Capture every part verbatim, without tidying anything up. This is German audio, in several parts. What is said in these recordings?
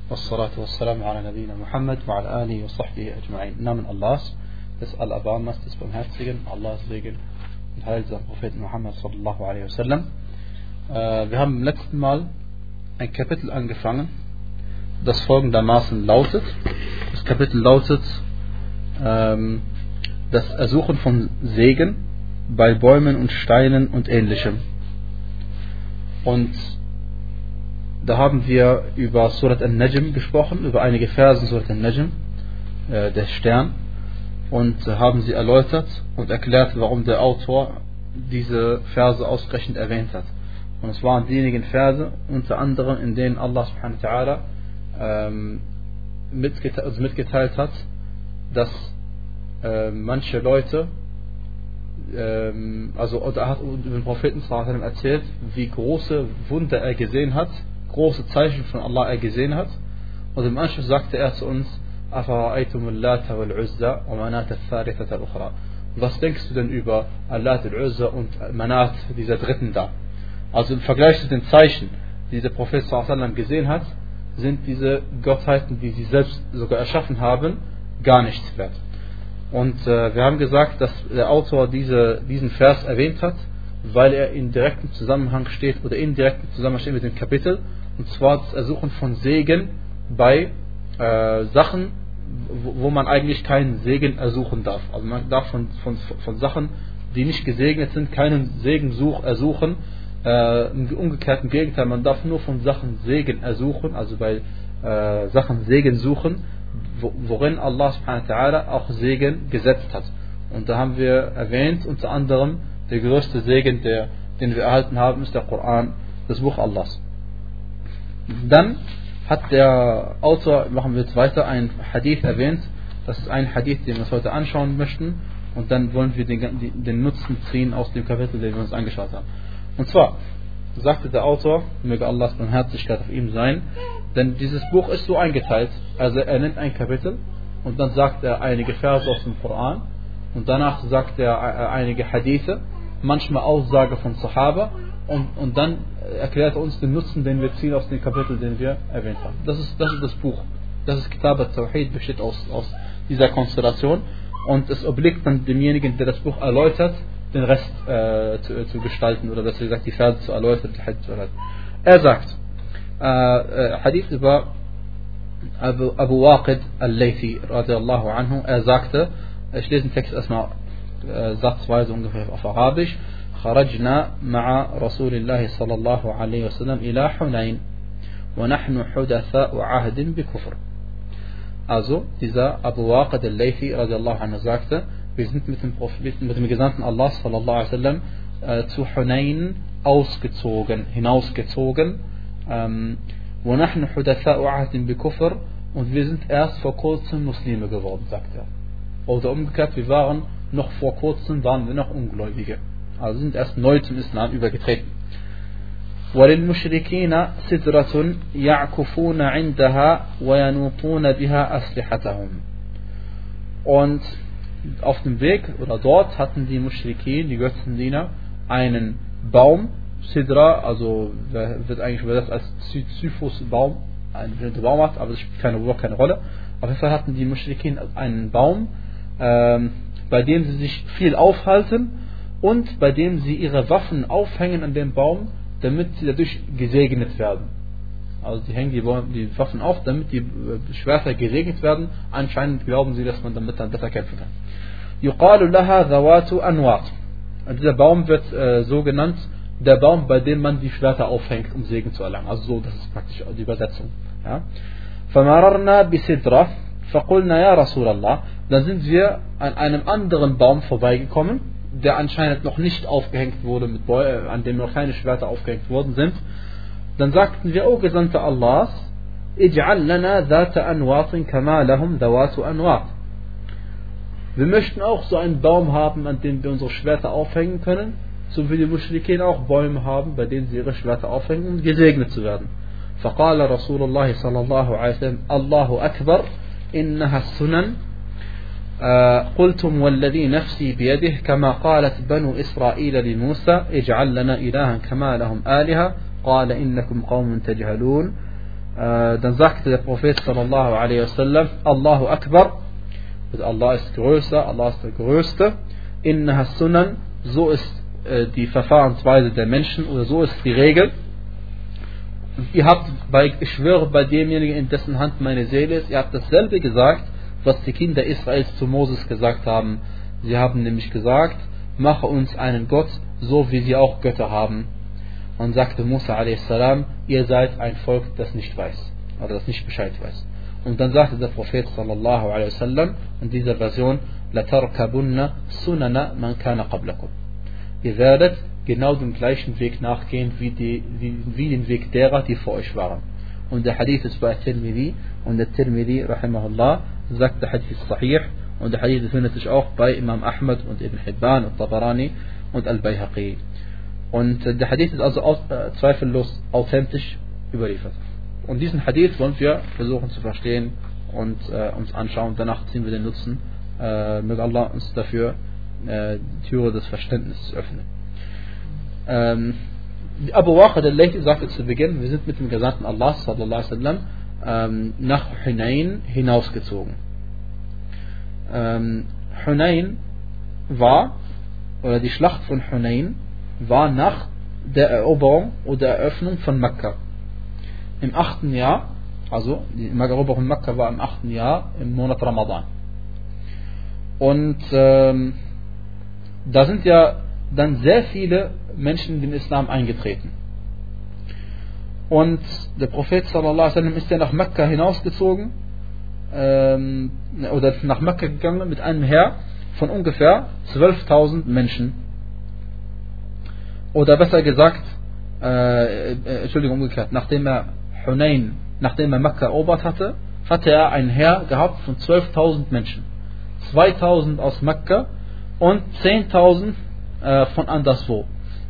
والصلاة والسلام على نبينا Muhammad وعلى آله وصحبه أجمعين. Im Namen Allahs, des Al-Abamas, des Barmherzigen, Allahs Segen und Heil seinem Propheten Muhammad sallallahu alaihi wasallam. Äh, wir haben im letzten Mal ein Kapitel angefangen, das folgendermaßen lautet. Das Kapitel lautet ähm, das Ersuchen von Segen bei Bäumen und Steinen und Ähnlichem. Und da haben wir über Surat An-Najm gesprochen, über einige Versen Surat An-Najm, äh, der Stern, und äh, haben sie erläutert und erklärt, warum der Autor diese Verse ausreichend erwähnt hat. Und es waren diejenigen Verse, unter anderem, in denen Allah subhanahu wa ta'ala ähm, mitgeteilt, also mitgeteilt hat, dass äh, manche Leute, ähm, also er hat über den Propheten sallallahu alaihi wasallam erzählt, wie große Wunder er gesehen hat, große Zeichen von Allah er gesehen hat, und im Anschluss sagte er zu uns: Was denkst du denn über Allat al-Uzza und Manat, dieser dritten da? Also im Vergleich zu den Zeichen, die der Prophet sallallahu alaihi wasallam gesehen hat, sind diese Gottheiten, die sie selbst sogar erschaffen haben, gar nichts wert. Und äh, wir haben gesagt, dass der Autor diese, diesen Vers erwähnt hat, weil er in direktem Zusammenhang steht oder in direktem Zusammenhang steht mit dem Kapitel, und zwar das Ersuchen von Segen bei äh, Sachen, wo, wo man eigentlich keinen Segen ersuchen darf. Also man darf von, von, von Sachen, die nicht gesegnet sind, keinen Segen such, ersuchen. Äh, Im umgekehrten Gegenteil, man darf nur von Sachen Segen ersuchen, also bei äh, Sachen Segen suchen, wo, worin Allah subhanahu wa ta'ala auch Segen gesetzt hat. Und da haben wir erwähnt, unter anderem, der größte Segen, der, den wir erhalten haben, ist der Koran, das Buch Allahs. Dann hat der Autor, machen wir jetzt weiter, ein Hadith erwähnt. Das ist ein Hadith, den wir uns heute anschauen möchten. Und dann wollen wir den, den Nutzen ziehen aus dem Kapitel, den wir uns angeschaut haben. Und zwar sagte der Autor, möge Allahs Barmherzigkeit auf ihm sein, denn dieses Buch ist so eingeteilt. Also er nennt ein Kapitel und dann sagt er einige Verse aus dem Koran und danach sagt er einige Hadithe, manchmal Aussage von Sahaba, und, und dann erklärt er uns den Nutzen, den wir ziehen aus dem Kapitel, den wir erwähnt haben. Das ist das, ist das Buch. Das ist Kitab al-Tawhid, besteht aus, aus dieser Konstellation, und es obliegt dann demjenigen, der das Buch erläutert, den Rest äh, zu, zu gestalten, oder besser gesagt die Verse zu erläutern. Er sagt, äh, äh, Hadith über Abu, Abu Waqid al-Laythi radiallahu anhu, er sagte, ich lese den Text erstmal äh, satzweise ungefähr auf Arabisch: خرجنا مع رسول الله صلى الله عليه وسلم إلى حنين ونحن حدثاء عهد بكفر. Also dieser Abu Waqid al-Laythi radiallahu anhu sagte, wir sind mit dem Propheten, mit dem Gesandten Allah sallallahu alaihi wasallam äh, zu Hunayn ausgezogen, hinausgezogen. Ähm, وَنَحْنُ حُدَثَاءُ عَهْدٍ بِكُفْرٍ, und wir sind erst vor kurzem Muslime geworden, sagt er. Oder umgekehrt, wir waren noch vor kurzem, waren wir noch Ungläubige. Also sind erst neu zum Islam übergetreten. وَلِلْمُشْرِكِينَ سِدْرَةٌ يَعْكُفُونَ عِنْدَهَا وَيَنُوطُونَ بِهَا أَسْلِحَتَهُمْ. Und auf dem Weg oder dort hatten die Muschrikin, die Götzendiener, einen Baum, Sidra, also wird eigentlich übersetzt als Zyphusbaum, ein bestimmter Baumart, aber das spielt keine, keine Rolle. Auf jeden Fall hatten die Muschrikin einen Baum, ähm, bei dem sie sich viel aufhalten und bei dem sie ihre Waffen aufhängen an dem Baum, damit sie dadurch gesegnet werden. Also die hängen die, die Waffen auf, damit die Schwerter gesegnet werden. Anscheinend glauben sie, dass man damit dann besser kämpfen kann. يقال لها ذوات أنواط. Dieser Baum wird äh, so genannt, der Baum, bei dem man die Schwerter aufhängt, um Segen zu erlangen. Also so, das ist praktisch die Übersetzung. Ja. فمررنا بسدرة فقلنا يا رسول الله. Dann sind wir an einem anderen Baum vorbeigekommen, der anscheinend noch nicht aufgehängt wurde, mit Bäu- an dem noch keine Schwerter aufgehängt worden sind. Dann sagten wir: O Gesandter Allahs, اجعل لنا ذات أنواط كما لهم ذوات أنواط. Wir möchten auch so einen Baum haben, an dem wir unsere Schwerter aufhängen können, so wie die Muschrikin auch Bäume haben, bei denen sie ihre Schwerter aufhängen, um gesegnet zu werden. فقال رسول الله صلى الله عليه وسلم: الله أكبر إنها السنن. قلتم والذي نفسي بيده كما قالت بنو إسرائيل لموسى اجعل لنا إلها كما لهم آلهة قال إنكم قوم تجهلون Äh, dann sagte der Prophet sallallahu alaihi wasallam, Allahu Akbar, also Allah ist größer, Allah ist der Größte, innaha sunan, so ist äh, die Verfahrensweise der Menschen oder so ist die Regel. Und ihr habt, bei, ich schwöre bei demjenigen, in dessen Hand meine Seele ist, ihr habt dasselbe gesagt, was die Kinder Israels zu Moses gesagt haben. Sie haben nämlich gesagt, mache uns einen Gott, so wie sie auch Götter haben. Und sagte Musa a s, ihr seid ein Volk, das nicht weiß, oder das nicht Bescheid weiß. Und dann sagte der Prophet sallallahu alaihi wasallam in dieser Version, لَتَرْكَبُنَّ سُنَنَ مَنْ كَانَ قَبْلَكُمْ. Ihr werdet genau dem gleichen Weg nachgehen, wie, die, wie, wie den Weg derer, die vor euch waren. Und der Hadith ist bei Tirmidhi, und der Tirmidhi, rahimahullah, sagt, der Hadith ist sahih, und der Hadith findet sich auch bei Imam Ahmad und Ibn Hibban und Tabarani und Al-Bayhaqi. Und der Hadith ist also aus, äh, zweifellos authentisch überliefert. Und diesen Hadith wollen wir versuchen zu verstehen und äh, uns anschauen. Danach ziehen wir den Nutzen. Äh, möge Allah uns dafür äh, die Türe des Verständnisses öffnen. Ähm, Abu Waqid al-Laythi sagte zu Beginn, wir sind mit dem Gesandten Allah sallallahu alaihi wasallam ähm, nach Hunayn hinausgezogen. Ähm, Hunayn war, oder die Schlacht von Hunayn war nach der Eroberung oder Eröffnung von Mekka. Im achten Jahr, also die Eroberung von Mekka war im achten Jahr im Monat Ramadan. Und ähm, da sind ja dann sehr viele Menschen in den Islam eingetreten. Und der Prophet sallallahu alaihi wasallam ist ja nach Mekka hinausgezogen, ähm, oder nach Mekka gegangen mit einem Heer von ungefähr zwölftausend Menschen. Oder besser gesagt, äh, äh, Entschuldigung, umgekehrt, nachdem er Hunayn, nachdem er Mekka erobert hatte, hatte er ein Heer gehabt von zwölftausend Menschen. zweitausend aus Mekka und zehntausend äh, von anderswo.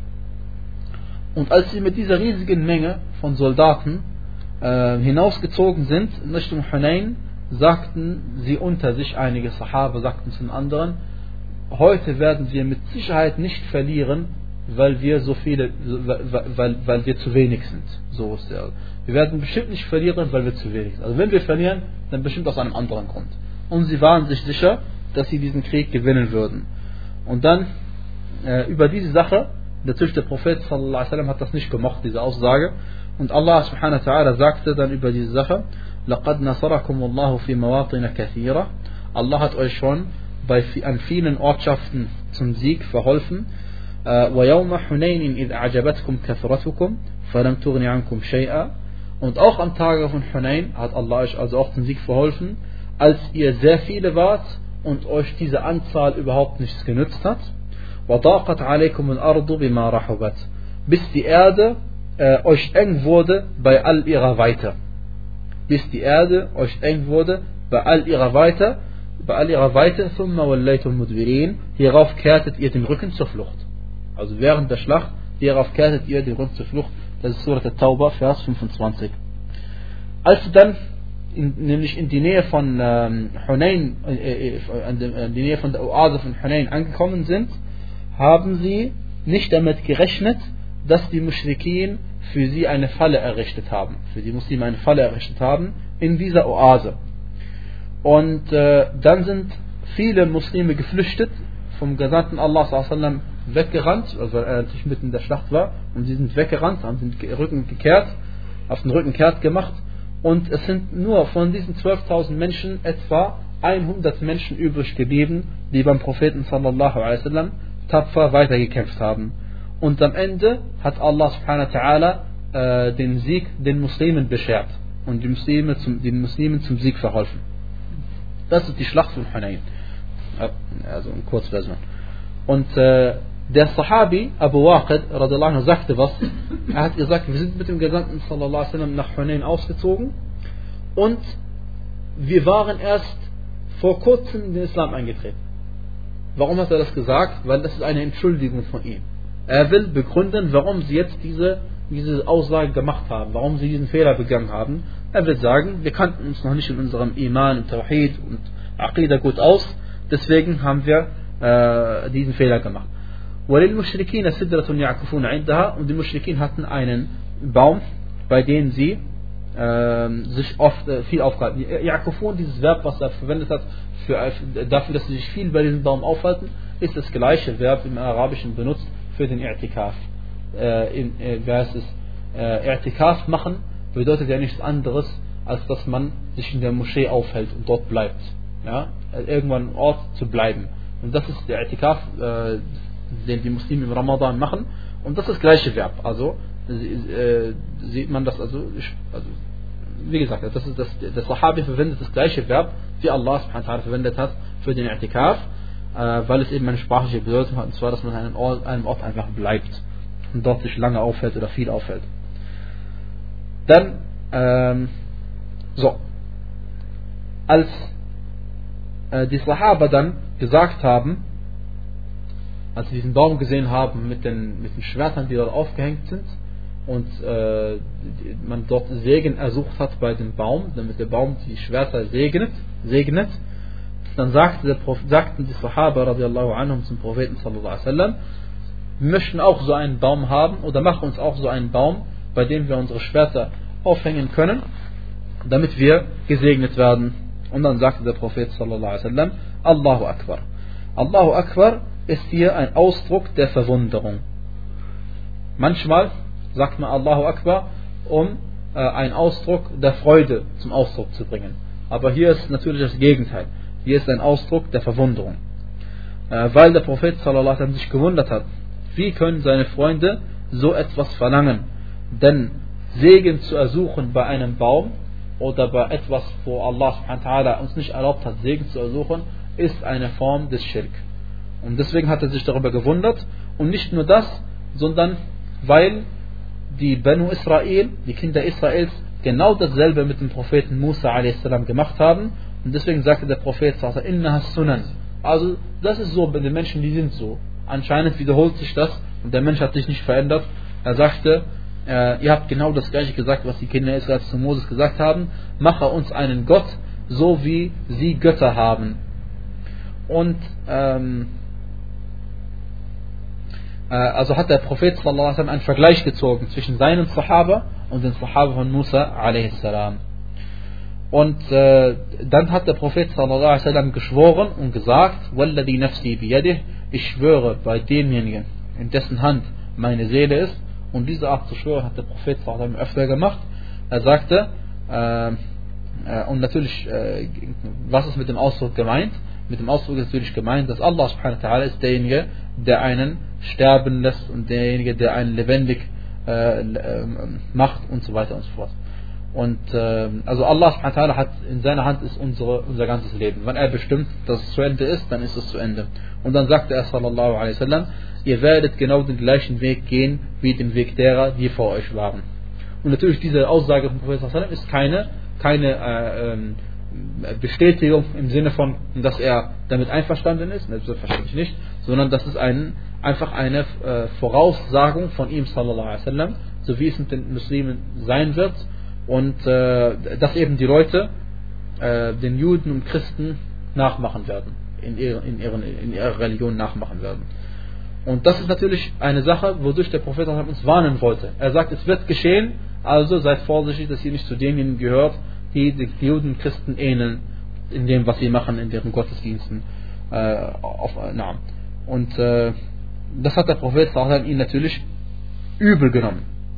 Und als sie mit dieser riesigen Menge von Soldaten äh, hinausgezogen sind in Richtung Hunayn, sagten sie unter sich, einige Sahaba sagten zu den anderen, heute werden wir mit Sicherheit nicht verlieren, weil wir so viele, weil, weil, weil wir zu wenig sind. So ist der. Wir werden bestimmt nicht verlieren, weil wir zu wenig sind. Also wenn wir verlieren, dann bestimmt aus einem anderen Grund. Und sie waren sich sicher, dass sie diesen Krieg gewinnen würden. Und dann äh, über diese Sache, natürlich der Prophet sallallahu alaihi wasallam hat das nicht gemocht, diese Aussage. Und Allah subhanahu wa ta'ala sagte dann über diese Sache, لَقَدْ نَصَرَكُمُ اللَّهُ فِي مَوَاطِنَ كَثِيرًا. Allah hat euch schon bei, an vielen Ortschaften zum Sieg verholfen. وَيَوْمَ حُنَيْنٍ إِذْ أَعْجَبَتْكُمْ كَثْرَتُكُمْ فَلَمْ تُغْنِ عَنْكُمْ شَيْئًا. Und auch am Tage von Hunayn hat Allah euch also auch zum Sieg verholfen, als ihr sehr viele wart und euch diese Anzahl überhaupt nichts genützt hat. وَضَاقَتْ عَلَيْكُمُ الْأَرْضُ بِمَا رَحُبَتْ. Bis die Erde äh, euch eng wurde bei all ihrer Weite. Bis die Erde euch eng wurde bei all ihrer Weite, bei all ihrer Weite, ثُمَّ وَلَّيْتُمْ مُدْبِرِينَ. Hierauf kehrtet ihr den Rücken zur Flucht. Also während der Schlacht, hierauf kehrtet ihr den Rücken zur Flucht. Das ist Surat At-Tauba, Vers fünfundzwanzig. Als sie dann in, nämlich in die Nähe von ähm, Hunayn, äh, äh, in die Nähe von der Oase von Hunayn angekommen sind, haben sie nicht damit gerechnet, dass die Muschrikin für sie eine Falle errichtet haben, für die Muslime eine Falle errichtet haben in dieser Oase. Und äh, dann sind viele Muslime geflüchtet, vom Gesandten Allah sallallahu alaihi wasallam weggerannt, also er natürlich mitten in der Schlacht war, und sie sind weggerannt, haben den Rücken gekehrt, auf den Rücken kehrt gemacht, und es sind nur von diesen zwölftausend Menschen etwa hundert Menschen übrig geblieben, die beim Propheten sallallahu alaihi wasallam tapfer weitergekämpft haben. Und am Ende hat Allah subhanahu wa ta'ala äh, den Sieg den Muslimen beschert und die Muslime zum, den Muslimen zum Sieg verholfen. Das ist die Schlacht von Hunayn. Also in Kurzversion. Und äh, der Sahabi Abu Waqid radhiyallahu anhu sagte was. Er hat gesagt, wir sind mit dem Gesandten sallallahu alaihi wasallam nach Hunayn ausgezogen und wir waren erst vor kurzem in den Islam eingetreten. Warum hat er das gesagt? Weil das ist eine Entschuldigung von ihm. Er will begründen, warum sie jetzt diese, diese Aussage gemacht haben, warum sie diesen Fehler begangen haben. Er will sagen, wir kannten uns noch nicht in unserem Iman und Tawhid und Aqidah gut aus, deswegen haben wir äh, diesen Fehler gemacht. Und die Muschrikin hatten einen Baum, bei dem sie äh, sich oft äh, viel aufgehalten. Ya'kufun, dieses Verb, was er verwendet hat, für, äh, dafür, dass sie sich viel bei diesem Baum aufhalten, ist das gleiche Verb im Arabischen benutzt für den I'tikaf. Äh, in, äh, wer heißt es? Äh, I'tikaf machen bedeutet ja nichts anderes, als dass man sich in der Moschee aufhält und dort bleibt. Ja? Irgendwann ein Ort zu bleiben. Und das ist der I'tikaf, äh, den die Muslime im Ramadan machen. Und das ist das gleiche Verb. Also äh, sieht man das, also, also wie gesagt, das ist das, der Sahabi verwendet das gleiche Verb, wie Allah subhanahu wa ta'ala verwendet hat für den I'tikaf, äh, weil es eben eine sprachliche Bedeutung hat, und zwar, dass man an einem Ort, einem Ort einfach bleibt und dort sich lange aufhält oder viel aufhält. Dann, ähm, so, als äh, die Sahaba dann gesagt haben, als sie diesen Baum gesehen haben mit den, mit den Schwertern, die dort aufgehängt sind, und äh, man dort Segen ersucht hat bei dem Baum, damit der Baum die Schwerter segnet, segnet, dann sagte der Prophet, sagten die Sahaba radiallahu anhum zum Propheten sallallahu alaihi wasallam, wir möchten auch so einen Baum haben, oder machen uns auch so einen Baum, bei dem wir unsere Schwerter aufhängen können, damit wir gesegnet werden. Und dann sagte der Prophet sallallahu alaihi wasallam, Allahu Akbar. Allahu Akbar ist hier ein Ausdruck der Verwunderung. Manchmal sagt man Allahu Akbar, um äh, einen Ausdruck der Freude zum Ausdruck zu bringen. Aber hier ist natürlich das Gegenteil. Hier ist ein Ausdruck der Verwunderung. Äh, weil der Prophet sallallahu alaihi wasallam sich gewundert hat, wie können seine Freunde so etwas verlangen? Denn Segen zu ersuchen bei einem Baum oder bei etwas, wo Allah subhanahu wa ta'ala uns nicht erlaubt hat, Segen zu ersuchen, ist eine Form des Schirk. Und deswegen hat er sich darüber gewundert. Und nicht nur das, sondern weil die Banu Israel, die Kinder Israels, genau dasselbe mit dem Propheten Musa a s. gemacht haben. Und deswegen sagte der Prophet, Inna Sunan. Also das ist so, bei den Menschen, die sind so. Anscheinend wiederholt sich das und der Mensch hat sich nicht verändert. Er sagte, äh, ihr habt genau das gleiche gesagt, was die Kinder Israels zu Moses gesagt haben. Mache uns einen Gott, so wie sie Götter haben. Und ähm, also hat der Prophet sallallahu alaihi wasallam einen Vergleich gezogen zwischen seinen Sahaba und den Sahaba von Musa alaihi salam. Und äh, dann hat der Prophet sallallahu alaihi wasallam geschworen und gesagt, Walladhi nafsi biyadih, ich schwöre bei demjenigen, in dessen Hand meine Seele ist. Und diese Art zu schwören hat der Prophet sallallahu alaihi wasallam öfter gemacht. Er sagte, äh, äh, und natürlich, äh, was ist mit dem Ausdruck gemeint? Mit dem Ausdruck ist natürlich gemeint, dass Allah subhanahu wa ta'ala ist derjenige, der einen sterben lässt und derjenige, der einen lebendig äh, äh, macht und so weiter und so fort. Und äh, also Allah subhanahu wa ta'ala hat in seiner Hand ist unsere, unser ganzes Leben. Wenn er bestimmt, dass es zu Ende ist, dann ist es zu Ende. Und dann sagte er sallallahu alaihi wasallam, ihr werdet genau den gleichen Weg gehen wie den Weg derer, die vor euch waren. Und natürlich diese Aussage vom Prophet sallallahu alaihi wasallam ist keine keine äh, ähm, Bestätigung im Sinne von, dass er damit einverstanden ist, selbstverständlich nicht, sondern das ist ein, einfach eine äh, Voraussagung von ihm sallallahu alaihi wasallam, so wie es mit den Muslimen sein wird, und äh, dass eben die Leute äh, den Juden und Christen nachmachen werden, in, ihre, in, ihren, in ihrer Religion nachmachen werden. Und das ist natürlich eine Sache, wodurch der Prophet uns warnen wollte. Er sagt, es wird geschehen, also seid vorsichtig, dass ihr nicht zu denjenigen gehört, die die Juden und Christen ähneln in dem, was sie machen, in deren Gottesdiensten. Äh, auf, na. Und äh, das hat der Prophet ihn natürlich übel genommen.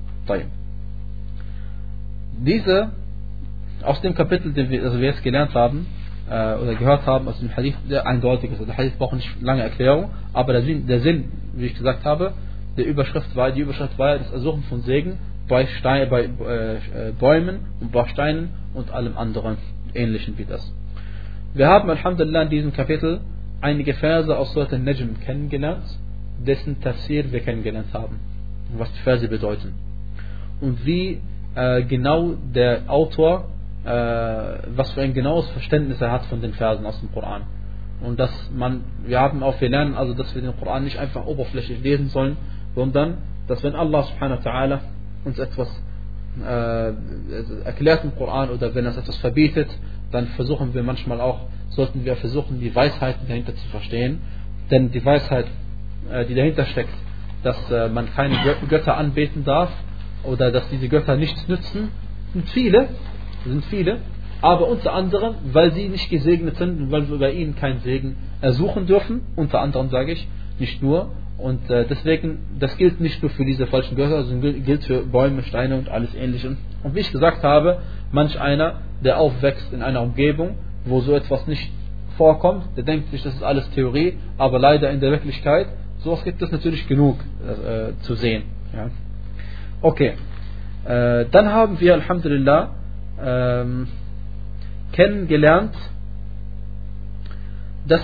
Diese, aus dem Kapitel, den wir, also wir jetzt gelernt haben, äh, oder gehört haben, aus dem Hadith, der eindeutig ist. Der Hadith braucht nicht lange Erklärung, aber der Sinn, der Sinn, wie ich gesagt habe, der Überschrift war, die Überschrift war das Ersuchen von Segen bei, Stein, bei äh, Bäumen und bei Steinen und allem anderen Ähnlichen wie das. Wir haben Alhamdulillah in diesem Kapitel einige Verse aus Surat al-Najm kennengelernt, dessen Tafsir wir kennengelernt haben, was die Verse bedeuten. Und wie äh, genau der Autor, äh, was für ein genaues Verständnis er hat von den Versen aus dem Koran. Und dass man, wir haben auch, wir lernen also, dass wir den Koran nicht einfach oberflächlich lesen sollen, sondern, dass wenn Allah subhanahu wa ta'ala uns etwas äh, erklärt im Koran oder wenn er etwas verbietet, dann versuchen wir manchmal auch, sollten wir versuchen, die Weisheiten dahinter zu verstehen. Denn die Weisheit, äh, die dahinter steckt, dass äh, man keine Götter anbeten darf oder dass diese Götter nichts nützen, sind viele, sind viele, aber unter anderem, weil sie nicht gesegnet sind und weil wir bei ihnen keinen Segen ersuchen dürfen, unter anderem sage ich, nicht nur. Und äh, deswegen, das gilt nicht nur für diese falschen Götter, sondern gilt für Bäume, Steine und alles Ähnliche. Und wie ich gesagt habe, manch einer, der aufwächst in einer Umgebung, wo so etwas nicht vorkommt, der denkt sich, das ist alles Theorie, aber leider in der Wirklichkeit, sowas gibt es natürlich genug äh, zu sehen. Ja. Okay, äh, dann haben wir, Alhamdulillah, ähm, kennengelernt, dass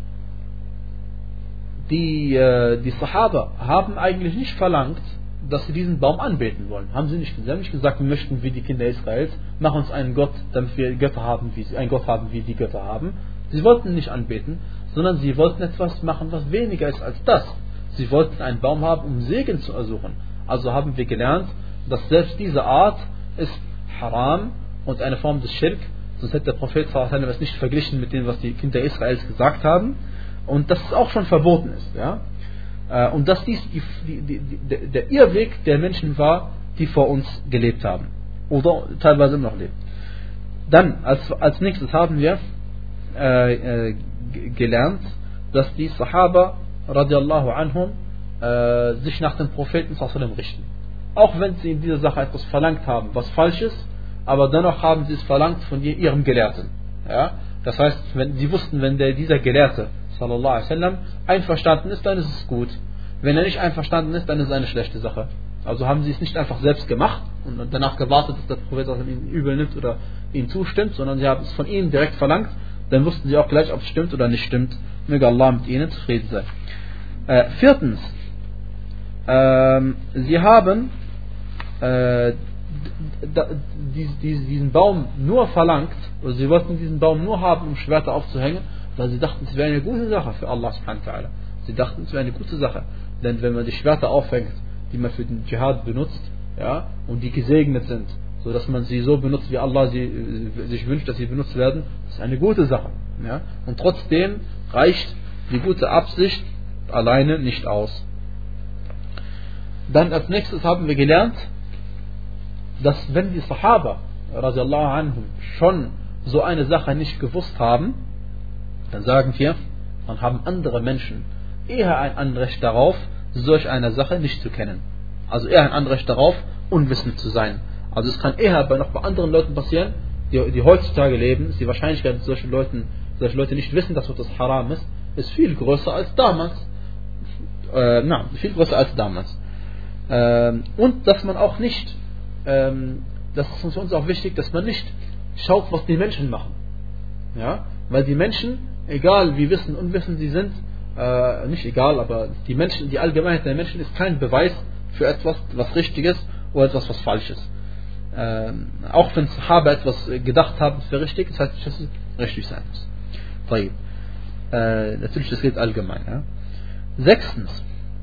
die, äh, die Sahaba haben eigentlich nicht verlangt, dass sie diesen Baum anbeten wollen. Haben sie nicht. Sie haben nicht gesagt, wir möchten wie die Kinder Israels, mach uns einen Gott, damit wir Götter haben, wie sie, einen Gott haben, wie die Götter haben. Sie wollten nicht anbeten, sondern sie wollten etwas machen, was weniger ist als das. Sie wollten einen Baum haben, um Segen zu ersuchen. Also haben wir gelernt, dass selbst diese Art ist haram und eine Form des Schirk. Sonst hätte der Prophet es nicht verglichen mit dem, was die Kinder Israels gesagt haben. Und dass es auch schon verboten ist. Ja? Und dass dies die, die, die, die, der Irrweg der Menschen war, die vor uns gelebt haben. Oder teilweise noch leben. Dann, als, als nächstes haben wir äh, äh, gelernt, dass die Sahaba radiallahu anhum äh, sich nach dem Propheten sallam richten. Auch wenn sie in dieser Sache etwas verlangt haben, was falsch ist, aber dennoch haben sie es verlangt von ihrem Gelehrten. Ja? Das heißt, wenn sie wussten, wenn der, dieser Gelehrte sallallahu alaihi wasallam einverstanden ist, dann ist es gut. Wenn er nicht einverstanden ist, dann ist es eine schlechte Sache. Also haben sie es nicht einfach selbst gemacht und danach gewartet, dass der Prophet ihn übel nimmt oder ihm zustimmt, sondern sie haben es von ihm direkt verlangt. Dann wussten sie auch gleich, ob es stimmt oder nicht stimmt. Möge Allah mit ihnen zufrieden sein. Äh, viertens, ähm, sie haben äh, diesen Baum nur verlangt, oder sie wollten diesen Baum nur haben, um Schwerter aufzuhängen, weil sie dachten, es wäre eine gute Sache für Allah subhanahu wa ta'ala. Sie dachten, es wäre eine gute Sache. Denn wenn man die Schwerter aufhängt, die man für den Dschihad benutzt, ja, und die gesegnet sind, so dass man sie so benutzt, wie Allah sie, äh, sich wünscht, dass sie benutzt werden, das ist eine gute Sache. Ja. Und trotzdem reicht die gute Absicht alleine nicht aus. Dann als nächstes haben wir gelernt, dass wenn die Sahaba radiallahu anhum schon so eine Sache nicht gewusst haben, dann sagen wir, dann haben andere Menschen eher ein Anrecht darauf, solch eine Sache nicht zu kennen. Also eher ein Anrecht darauf, unwissend zu sein. Also es kann eher bei noch bei anderen Leuten passieren, die, die heutzutage leben, ist die Wahrscheinlichkeit, dass solche Leute, solche Leute nicht wissen, dass das haram ist, ist viel größer als damals. Äh, na, viel größer als damals. Ähm, und dass man auch nicht, ähm, das ist für uns auch wichtig, dass man nicht schaut, was die Menschen machen. Ja? Weil die Menschen, egal wie wissen und unwissend sie sind, äh, nicht egal, aber die Menschen, die Allgemeinheit der Menschen ist kein Beweis für etwas, was richtig ist oder etwas, was falsch ist. Äh, auch wenn Sahaba etwas gedacht haben, es wäre richtig, das heißt nicht, dass es richtig sein muss. Äh, natürlich, das gilt allgemein. Ja. Sechstens,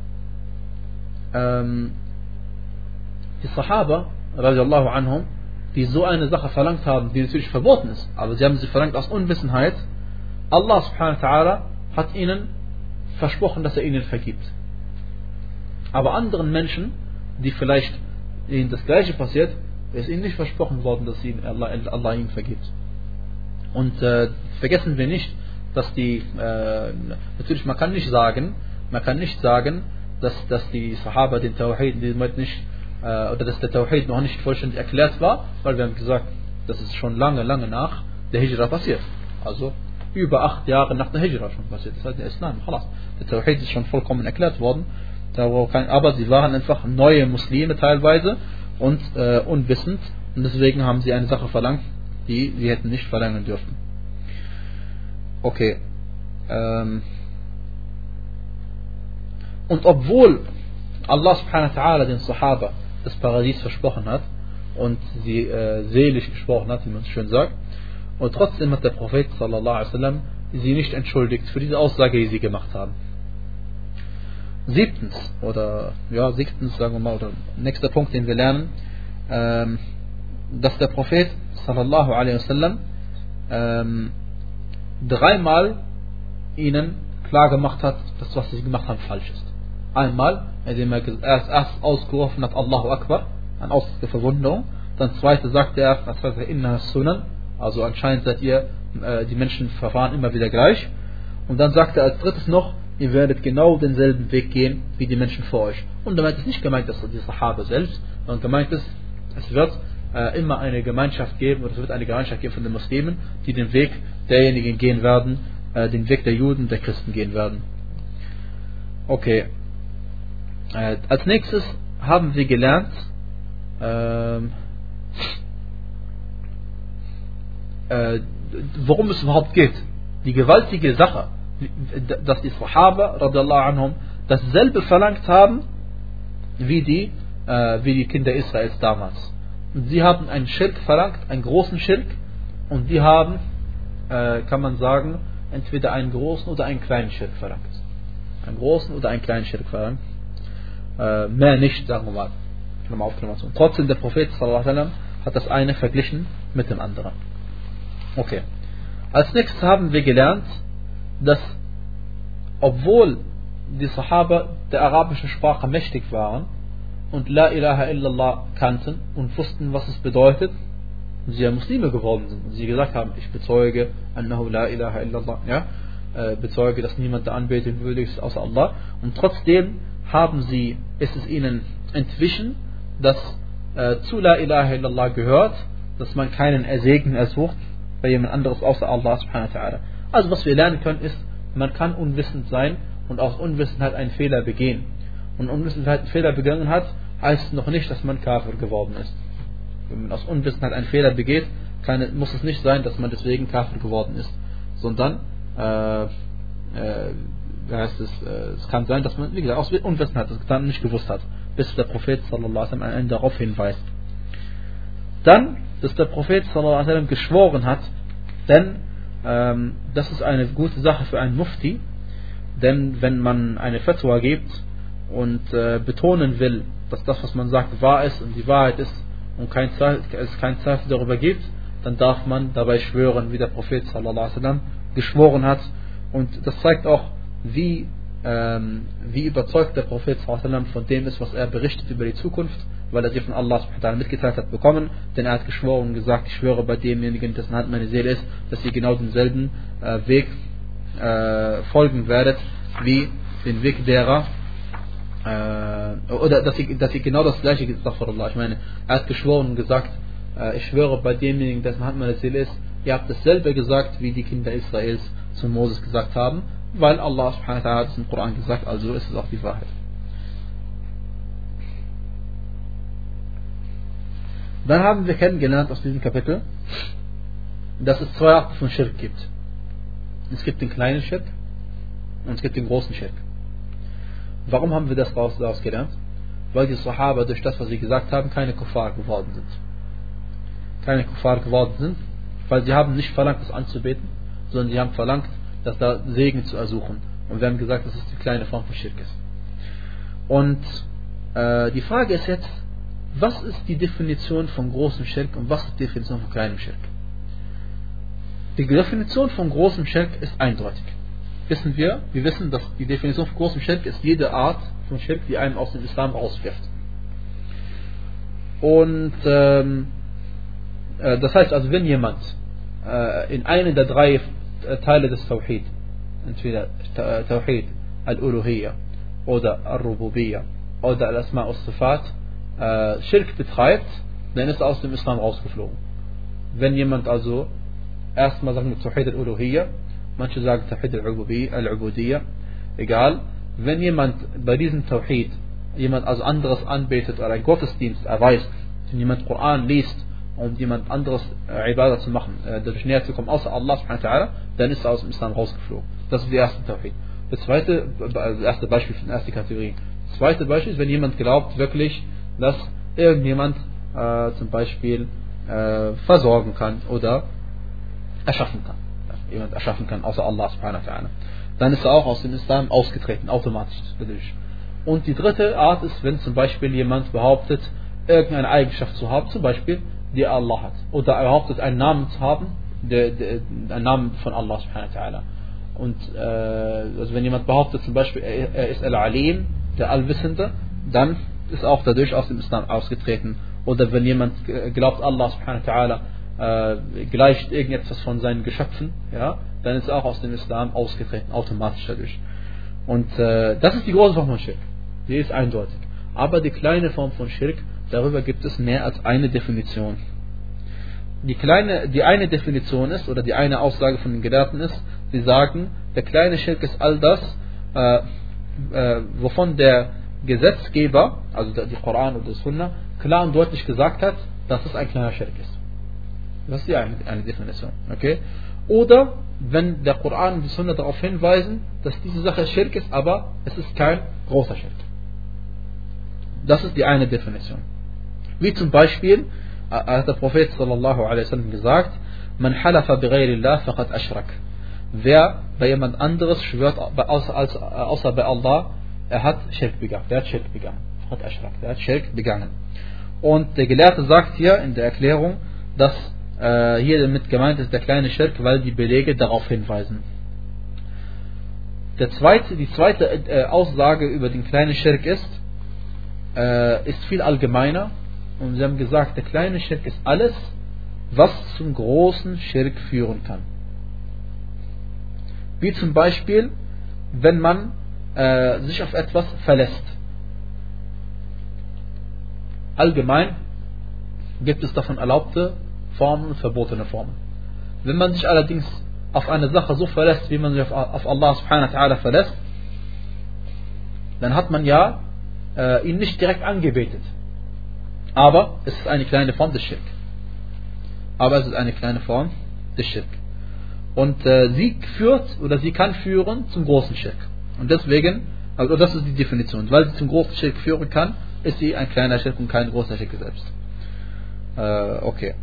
ähm, die Sahaba, radiallahu anhum, die so eine Sache verlangt haben, die natürlich verboten ist, aber sie haben sie verlangt aus Unwissenheit. Allah subhanahu wa ta'ala hat ihnen versprochen, dass er ihnen vergibt. Aber anderen Menschen, die vielleicht ihnen das Gleiche passiert, ist ihnen nicht versprochen worden, dass ihnen Allah, Allah ihnen vergibt. Und äh, vergessen wir nicht, dass die, äh, natürlich man kann nicht sagen, man kann nicht sagen, dass, dass die Sahaba den Tawhid nicht, äh, oder dass der Tawhid noch nicht vollständig erklärt war, weil wir haben gesagt, das ist schon lange, lange nach der Hijra passiert. Also über acht Jahre nach der Hijra schon passiert. Das heißt, der Islam, khalas. Der Tawhid ist schon vollkommen erklärt worden. Aber sie waren einfach neue Muslime teilweise und äh, unwissend. Und deswegen haben sie eine Sache verlangt, die sie hätten nicht verlangen dürfen. Okay. Ähm. Und obwohl Allah subhanahu wa ta'ala den Sahaba das Paradies versprochen hat und sie äh, selig gesprochen hat, wie man es schön sagt, und trotzdem hat der Prophet sallallahu alaihi wasallam sie nicht entschuldigt für diese Aussage, die sie gemacht haben. Siebtens, oder ja, siebtens sagen wir mal, oder nächster Punkt, den wir lernen, ähm, dass der Prophet sallallahu alaihi wasallam ähm, dreimal ihnen klar gemacht hat, dass was sie gemacht haben falsch ist. Einmal, indem er erst, erst ausgerufen hat, Allahu Akbar, ein Ausdruck der Verwunderung, Dann zweite sagte er, inna sunan, also anscheinend seid ihr, äh, die Menschen verfahren immer wieder gleich. Und dann sagte er als drittes noch, ihr werdet genau denselben Weg gehen wie die Menschen vor euch. Und damit ist nicht gemeint, dass die Sahaba selbst, sondern gemeint ist, es wird äh, immer eine Gemeinschaft geben, oder es wird eine Gemeinschaft geben von den Muslimen, die den Weg derjenigen gehen werden, äh, den Weg der Juden, der Christen gehen werden. Okay. Äh, als nächstes haben wir gelernt, ähm, äh, worum es überhaupt geht. Die gewaltige Sache, dass die Sahaba radiallahu anhum dasselbe verlangt haben wie die, äh, wie die Kinder Israels damals. Und sie haben einen Schirk verlangt, einen großen Schirk, und die haben, äh, kann man sagen, entweder einen großen oder einen kleinen Schirk verlangt. Einen großen oder einen kleinen Schirk verlangt. Äh, mehr nicht, sagen wir mal. Und trotzdem, der Prophet sallallahu alaihi wasallam hat das eine verglichen mit dem anderen. Okay. Als nächstes haben wir gelernt, dass obwohl die Sahaba der arabischen Sprache mächtig waren und La ilaha illallah kannten und wussten, was es bedeutet, und sie ja Muslime geworden sind und sie gesagt haben, ich bezeuge annahu la ilaha illallah, ja, äh, bezeuge, dass niemand der Anbetung würdig ist außer Allah, und trotzdem haben sie, ist es ihnen entwichen, dass äh, zu La ilaha illallah gehört, dass man keinen Ersegen ersucht bei jemand anderes außer Allah subhanahu wa ta'ala. Also was wir lernen können ist, man kann unwissend sein und aus Unwissenheit einen Fehler begehen. Und Unwissenheit einen Fehler begangen hat, heißt noch nicht, dass man Kafir geworden ist. Wenn man aus Unwissenheit einen Fehler begeht, kann, muss es nicht sein, dass man deswegen Kafir geworden ist. Sondern, äh, äh, wie heißt es, äh, es kann sein, dass man, wie gesagt, aus Unwissenheit das dann nicht gewusst hat, bis der Prophet sallallahu alaihi wasallam einen darauf hinweist. Dann, dass der Prophet sallallahu alaihi wasallam geschworen hat, denn ähm, das ist eine gute Sache für einen Mufti, denn wenn man eine Fatwa gibt und äh, betonen will, dass das, was man sagt, wahr ist und die Wahrheit ist und kein Zweifel, es kein Zweifel darüber gibt, dann darf man dabei schwören, wie der Prophet sallallahu alaihi wasallam geschworen hat. Und das zeigt auch, wie, ähm, wie überzeugt der Prophet sallallahu alaihi wasallam von dem ist, was er berichtet über die Zukunft, weil er sie von Allah subhanahu wa ta'ala mitgeteilt hat bekommen, denn er hat geschworen und gesagt, ich schwöre bei demjenigen, dessen Hand meine Seele ist, dass ihr genau denselben äh, Weg äh, folgen werdet, wie den Weg derer, äh, oder dass ihr, dass ihr genau das gleiche gesagt habt, ich meine, er hat geschworen und gesagt, äh, ich schwöre bei demjenigen, dessen Hand meine Seele ist, ihr habt dasselbe gesagt, wie die Kinder Israels zu Moses gesagt haben, weil Allah subhanahu wa ta'ala hat es im Koran gesagt, also ist es auch die Wahrheit. Dann haben wir kennengelernt aus diesem Kapitel, dass es zwei Arten von Schirk gibt. Es gibt den kleinen Schirk und es gibt den großen Schirk. Warum haben wir das daraus gelernt? Weil die Sahaba durch das, was sie gesagt haben, keine Kuffar geworden sind. Keine Kuffar geworden sind, weil sie haben nicht verlangt, das anzubeten, sondern sie haben verlangt, dass da Segen zu ersuchen. Und wir haben gesagt, dass es die kleine Form von Schirk ist. Und äh, die Frage ist jetzt, was ist die Definition von großem Schirk und was ist die Definition von kleinem Schirk? Die Definition von großem Schirk ist eindeutig. Wissen wir, wir wissen, dass die Definition von großem Schirk ist jede Art von Schirk, die einen aus dem Islam rauswirft. Und ähm, äh, das heißt also, wenn jemand äh, in einen der drei äh, Teile des Tawhid, entweder äh, Tawhid al-Uluhiyya oder al-Rububiyya oder al-Asma' al-Sifat, Äh, Schirk betreibt, dann ist er aus dem Islam rausgeflogen. Wenn jemand also, erstmal sagen wir Tawhid al-Uluhiyya, manche sagen Tawhid al-Ubudiyya, egal, wenn jemand bei diesem Tawhid jemand also anderes anbetet oder einen Gottesdienst erweist, wenn jemand Koran liest, um jemand anderes äh, Ibadah zu machen, äh, dadurch näher zu kommen, außer Allah subhanahu wa ta'ala, dann ist er aus dem Islam rausgeflogen. Das ist die erste Tawhid. Das zweite, das erste Beispiel für die erste Kategorie. Das zweite Beispiel ist, wenn jemand glaubt wirklich, dass irgendjemand äh, zum Beispiel äh, versorgen kann oder erschaffen kann. Dass jemand erschaffen kann, außer Allah subhanahu wa ta'ala. Dann ist er auch aus dem Islam ausgetreten, automatisch. Und die dritte Art ist, wenn zum Beispiel jemand behauptet, irgendeine Eigenschaft zu haben, zum Beispiel, die Allah hat. Oder er behauptet, einen Namen zu haben, der, der, einen Namen von Allah subhanahu wa ta'ala. Und äh, also wenn jemand behauptet, zum Beispiel, er, er ist Al-Alim, der Allwissende, dann ist auch dadurch aus dem Islam ausgetreten Oder wenn jemand glaubt, Allah subhanahu wa ta'ala äh, gleicht irgendetwas von seinen Geschöpfen, ja, dann ist er auch aus dem Islam ausgetreten, automatisch dadurch. Und äh, das ist die große Form von Schirk. Die ist eindeutig. Aber die kleine Form von Schirk, darüber gibt es mehr als eine Definition. Die kleine, die eine Definition ist, oder die eine Aussage von den Gelehrten ist, sie sagen, der kleine Schirk ist all das, äh, äh, wovon der Gesetzgeber, also die Koran oder die Sunna, klar und deutlich gesagt hat, dass es ein kleiner Schirk ist. Das ist die eine, eine Definition. Okay? Oder wenn der Koran und die Sunna darauf hinweisen, dass diese Sache Schirk ist, aber es ist kein großer Schirk. Das ist die eine Definition. Wie zum Beispiel hat der Prophet sallallahu alaihi wasallam gesagt, man halafa bi ghayrillah faqad ashrak. Wer bei jemand anderes schwört außer, als, außer bei Allah, er hat Schirk begangen. Der hat Schirk begangen. Faqad ashrak. Der hat Schirk begangen. Und der Gelehrte sagt hier in der Erklärung, dass äh, hier damit gemeint ist der kleine Schirk, weil die Belege darauf hinweisen. Der zweite, die zweite äh, Aussage über den kleinen Schirk ist, äh, ist viel allgemeiner. Und sie haben gesagt, der kleine Schirk ist alles, was zum großen Schirk führen kann. Wie zum Beispiel, wenn man äh, sich auf etwas verlässt. Allgemein gibt es davon erlaubte Formen und verbotene Formen. Wenn man sich allerdings auf eine Sache so verlässt, wie man sich auf, auf Allah subhanahu wa ta'ala verlässt, dann hat man ja äh, ihn nicht direkt angebetet. Aber es ist eine kleine Form des Schirk. Aber es ist eine kleine Form des Schirk. Und äh, sie führt oder sie kann führen zum großen Schirk. Und deswegen, also das ist die Definition. Weil sie zum großen Schirk führen kann, ist sie ein kleiner Schirk und kein großer Schirk selbst. Äh, okay.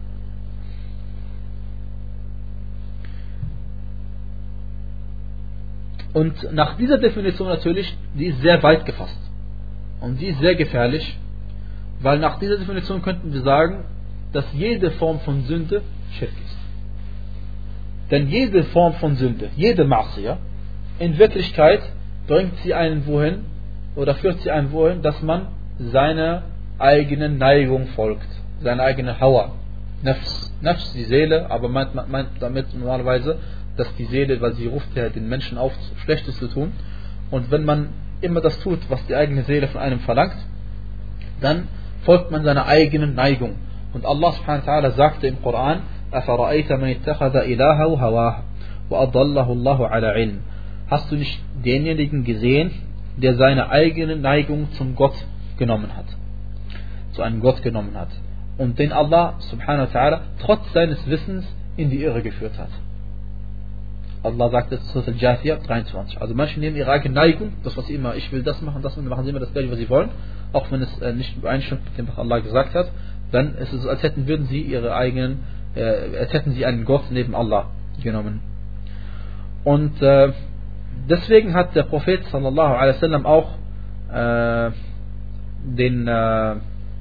Und nach dieser Definition natürlich, die ist sehr weit gefasst. Und die ist sehr gefährlich. Weil nach dieser Definition könnten wir sagen, dass jede Form von Sünde Schirk ist. Denn jede Form von Sünde, jede Ma'siyah, in Wirklichkeit bringt sie einen wohin oder führt sie einen wohin, dass man seiner eigenen Neigung folgt, seine eigene Hawa, Nafs, Nafs, die Seele, aber meint, meint damit normalerweise, dass die Seele, weil sie ruft ja den Menschen auf, Schlechtes zu tun. Und wenn man immer das tut, was die eigene Seele von einem verlangt, dann folgt man seiner eigenen Neigung. Und Allah subhanahu wa ta'ala sagte im Koran, أَفَرَأَيْتَ مَنِ اتَّخَذَ إِلَهَهُ هَوَاهُ وَأَضَلَّهُ اللَّهُ عَلَى عِلْمٍ. Hast du nicht denjenigen gesehen, der seine eigene Neigung zum Gott genommen hat? Zu einem Gott genommen hat. Und den Allah subhanahu wa ta'ala trotz seines Wissens in die Irre geführt hat. Allah sagt es zu Al-Jathiyah dreiundzwanzig. Also manche nehmen ihre eigene Neigung, das was sie immer, ich will das machen, das machen, machen sie immer das gleiche, was sie wollen, auch wenn es äh, nicht übereinstimmt mit dem, was Allah gesagt hat, dann ist es so, als hätten würden sie ihre eigenen, äh, als hätten sie einen Gott neben Allah genommen. Und äh, deswegen hat der Prophet sallallahu alaihi wasallam auch äh, den äh,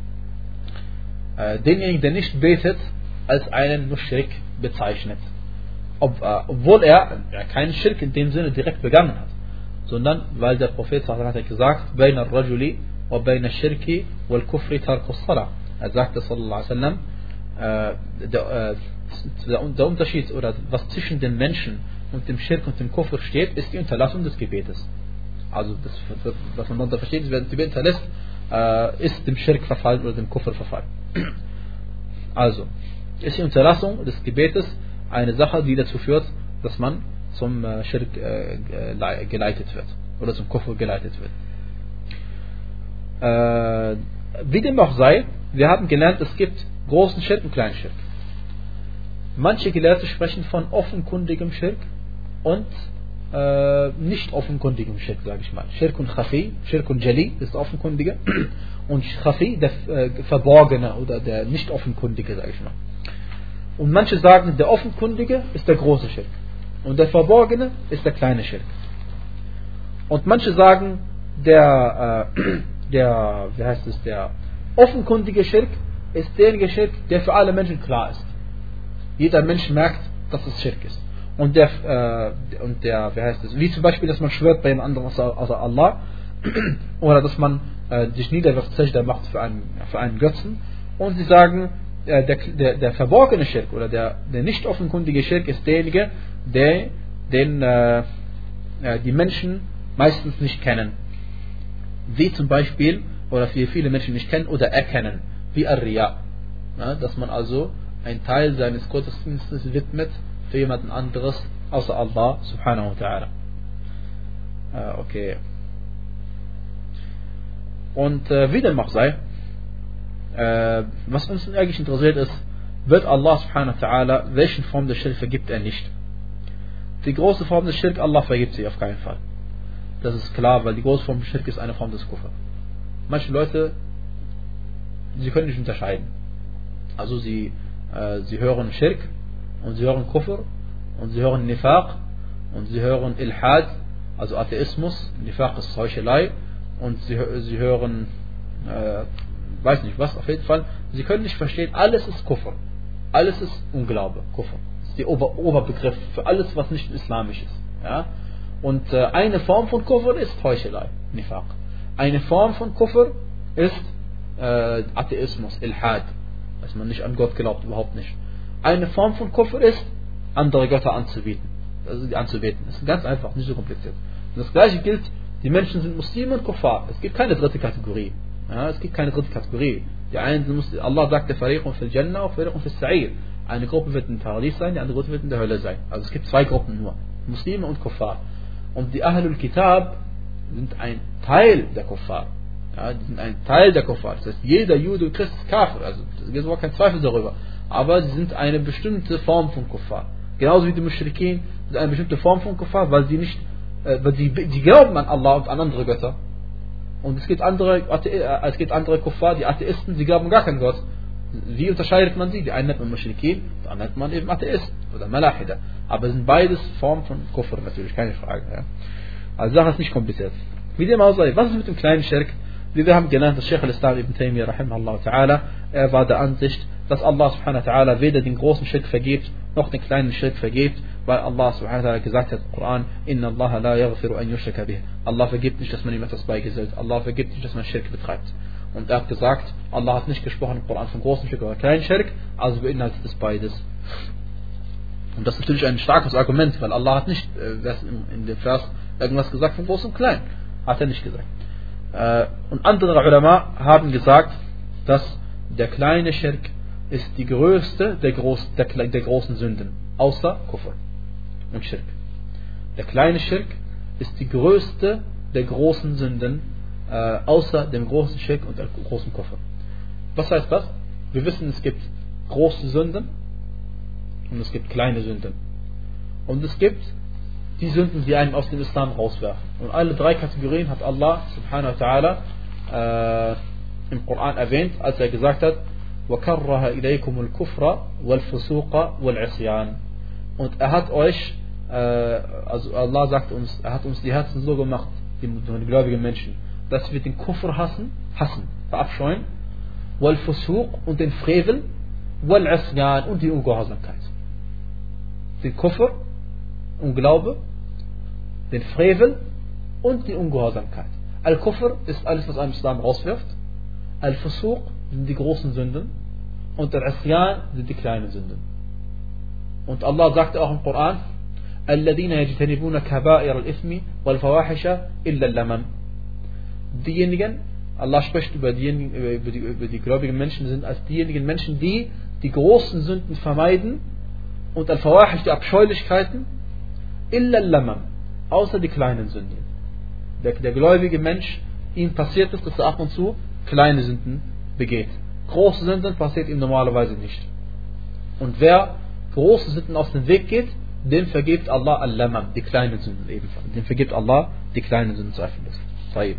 äh, denjenigen, der nicht betet, als einen Mushrik bezeichnet. Ob, äh, obwohl er ja, keinen Schirk in dem Sinne direkt begangen hat, sondern weil der Prophet sallallahu alaihi wasallam hat gesagt, بَيْنَ الرَّجُلِ وَبَيْنَ الشِّرْكِ وَالْكُفْرِ تَرْكُ الصَّلَاةِ. Er sagte sallallahu alaihi wasallam, äh, der, äh, der, der Unterschied oder was zwischen den Menschen und dem Schirk und dem Kufr steht, ist die Unterlassung des Gebetes. Also das, was man darunter versteht, wer das Gebet hinterlässt, äh, ist dem Schirk verfallen oder dem Kufr verfallen. Also ist die Unterlassung des Gebetes eine Sache, die dazu führt, dass man zum äh, Schirk äh, geleitet wird oder zum Kufr geleitet wird. Äh, wie dem auch sei, wir haben gelernt, es gibt großen Schirk und kleinen Schirk. Manche Gelehrte sprechen von offenkundigem Schirk und äh, nicht offenkundigem Schirk, sage ich mal. Schirk und Khafi, Schirk und Jali ist der offenkundige und Khafi der äh, verborgene oder der nicht offenkundige, sage ich mal. Und manche sagen, der offenkundige ist der große Schirk und der verborgene ist der kleine Schirk. Und manche sagen, der, äh, der, wie heißt es, der offenkundige Schirk ist derjenige Schirk, der für alle Menschen klar ist. Jeder Mensch merkt, dass es Schirk ist. Und der, äh, und der, wie heißt es, wie zum Beispiel, dass man schwört bei einem anderen außer Allah oder dass man äh, sich niederwirft, Sajda macht für einen, für einen Götzen Und sie sagen, äh, der, der, der verborgene Schirk oder der, der nicht offenkundige Schirk ist derjenige, der den äh, äh, die Menschen meistens nicht kennen. Wie zum Beispiel, oder viele, viele Menschen nicht kennen oder erkennen, wie Ar-Riya. Ja, dass man also einen Teil seines Gottesdienstes widmet für jemanden anderes außer Allah subhanahu wa ta'ala. Äh, okay. Und äh, wie dem auch sei, äh, was uns eigentlich interessiert ist, wird Allah subhanahu wa ta'ala, welchen Form des Schirk vergibt er nicht. Die große Form des Schirk, Allah vergibt sie auf keinen Fall. Das ist klar, weil die große Form des Schirk ist eine Form des Kufr. Manche Leute, sie können nicht unterscheiden. Also sie, äh, sie hören Schirk und sie hören Kufr und sie hören Nifaq und sie hören Ilhad, also Atheismus. Nifaq ist Heuchelei und sie, sie hören, äh, weiß nicht was, auf jeden Fall. Sie können nicht verstehen, alles ist Kufr. Alles ist Unglaube, Kufr. Das ist der Ober Oberbegriff für alles, was nicht islamisch ist. Ja? Und äh, eine Form von Kufr ist Heuchelei, Nifaq. Eine Form von Kufr ist äh, Atheismus, Ilhad, dass man nicht an Gott glaubt, überhaupt nicht. Eine Form von Kufr ist, andere Götter anzubieten. Also anzubeten. Das ist ganz einfach, nicht so kompliziert. Und das gleiche gilt, die Menschen sind Muslime und Kuffar. Es gibt keine dritte Kategorie. Ja, es gibt keine dritte Kategorie. Die einen sind Muslime, Allah sagt, der Fariqun fil Jannah und Fariqun fil Sa'ir. Eine Gruppe wird in Paradies sein, die andere Gruppe wird in der Hölle sein. Also es gibt zwei Gruppen nur. Muslime und Kuffar. Und die Ahlul Kitab sind ein Teil der Kuffar. Ja, die sind ein Teil der Kuffar. Das heißt, jeder Jude und Christ ist Kafir. Also es gibt überhaupt keinen Zweifel darüber. Aber sie sind eine bestimmte Form von Kuffar. Genauso wie die Muschrikin sind eine bestimmte Form von Kuffar, weil sie nicht, äh, weil sie, sie glauben an Allah und an andere Götter. Und es gibt andere, es gibt andere Kuffar, die Atheisten, sie glauben gar keinen Gott. Wie unterscheidet man sie? Die einen nennt man Muschrikin, die anderen nennt man eben Atheisten oder Malahida. Aber es sind beides Formen von Kufr natürlich, keine Frage. Ja. Also die Sache ist nicht kompliziert. Wie dem auch sei, was ist mit dem kleinen Schirk? Wie wir haben genannt, dass Sheikh al-Islam ibn Taymiyyah rahimahullah ta'ala, er war der Ansicht, dass Allah subhanahu wa ta'ala weder den großen Schirk vergibt, noch den kleinen Schirk vergibt, weil Allah subhanahu wa ta'ala gesagt hat im Koran, Inna Allah la yaghfiru an yushraka bih. Allah vergibt nicht, dass man ihm etwas beigesellt. Allah vergibt nicht, dass man Schirk betreibt. Und er hat gesagt, Allah hat nicht gesprochen im Koran von großen Schirk oder kleinen Schirk, also beinhaltet es beides. Und das ist natürlich ein starkes Argument, weil Allah hat nicht äh, in dem Vers irgendwas gesagt von groß und klein. Hat er nicht gesagt. Äh, und andere Ulama haben gesagt, dass der kleine Schirk ist die größte der, groß, der, der großen Sünden, außer Kufr und Schirk. Der kleine Schirk ist die größte der großen Sünden, äh, außer dem großen Schirk und dem großen Kufr. Was heißt das? Wir wissen, es gibt große Sünden und es gibt kleine Sünden. Und es gibt die Sünden, die einen aus dem Islam rauswerfen. Und alle drei Kategorien hat Allah subhanahu wa ta'ala äh, im Koran erwähnt, als er gesagt hat, وَكَرَّهَ إِلَيْكُمُ الْكُفْرَ وَالْفُسُوقَ وَالْعِصْيَانِ. Und er hat euch, äh, also Allah sagt uns, er hat uns die Herzen so gemacht, die, die gläubigen Menschen, dass wir den Kufr hassen, hassen, verabscheuen, وَالْفُسُوق und den Frevel, وَالْعِصْيَانِ und die Ungehorsamkeit. Den Kufr, Unglaube, den Frevel und die Ungehorsamkeit. Al-Kufr ist alles, was einen Islam rauswirft. Al-Fusuq sind die großen Sünden und Al-Isyan sind die kleinen Sünden. Und Allah sagte auch im Koran, الَّذِينَ يَجْتَنِبُونَ كَبَائِرَ الْإِثْمِ وَالْفَوَاحِشَ إِلَّا اللَّمَمْ. Diejenigen, Allah spricht über, diejenigen, über, die, über die gläubigen Menschen, sind als diejenigen Menschen, die die großen Sünden vermeiden und Al-Fawahish, die Abscheulichkeiten, illa al-lamam, außer die kleinen Sünden. Der, der gläubige Mensch, ihm passiert es, dass er ab und zu kleine Sünden begeht. Große Sünden passiert ihm normalerweise nicht. Und wer große Sünden aus dem Weg geht, dem vergibt Allah al-lamam, die kleinen Sünden ebenfalls. Dem vergibt Allah die kleinen Sünden zweifellos. Äh,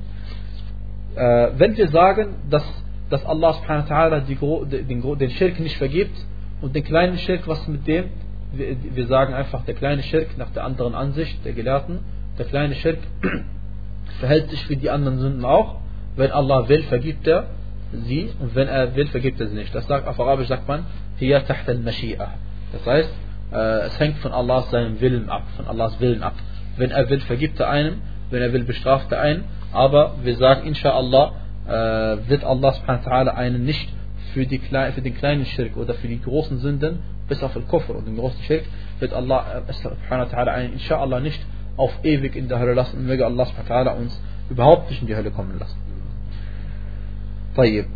wenn wir sagen, dass, dass Allah subhanahu wa ta'ala den, den Schirk nicht vergibt und den kleinen Schirk, was mit dem, wir, wir sagen einfach, der kleine Schirk nach der anderen Ansicht der Gelehrten, der kleine Schirk verhält sich wie die anderen Sünden auch. Wenn Allah will, vergibt er sie, und wenn er will, vergibt er sie nicht. Das sagt, auf Arabisch sagt man, hiya tahta al-mashi'a. Das heißt, äh, es hängt von Allahs seinem Willen ab, von Allahs Willen ab. Wenn er will, vergibt er einen, wenn er will, bestraft er einen, aber wir sagen, inshallah, äh, wird Allah subhanahu wa ta'ala einen nicht für, die, für den kleinen Schirk oder für die großen Sünden, bis auf den Kufr und den großen Schirk, wird Allah subhanahu wa ta'ala einen inshallah nicht auf ewig in der Hölle lassen und möge Allah subhanahu wa ta'ala uns überhaupt nicht in die Hölle kommen lassen. Tayyib.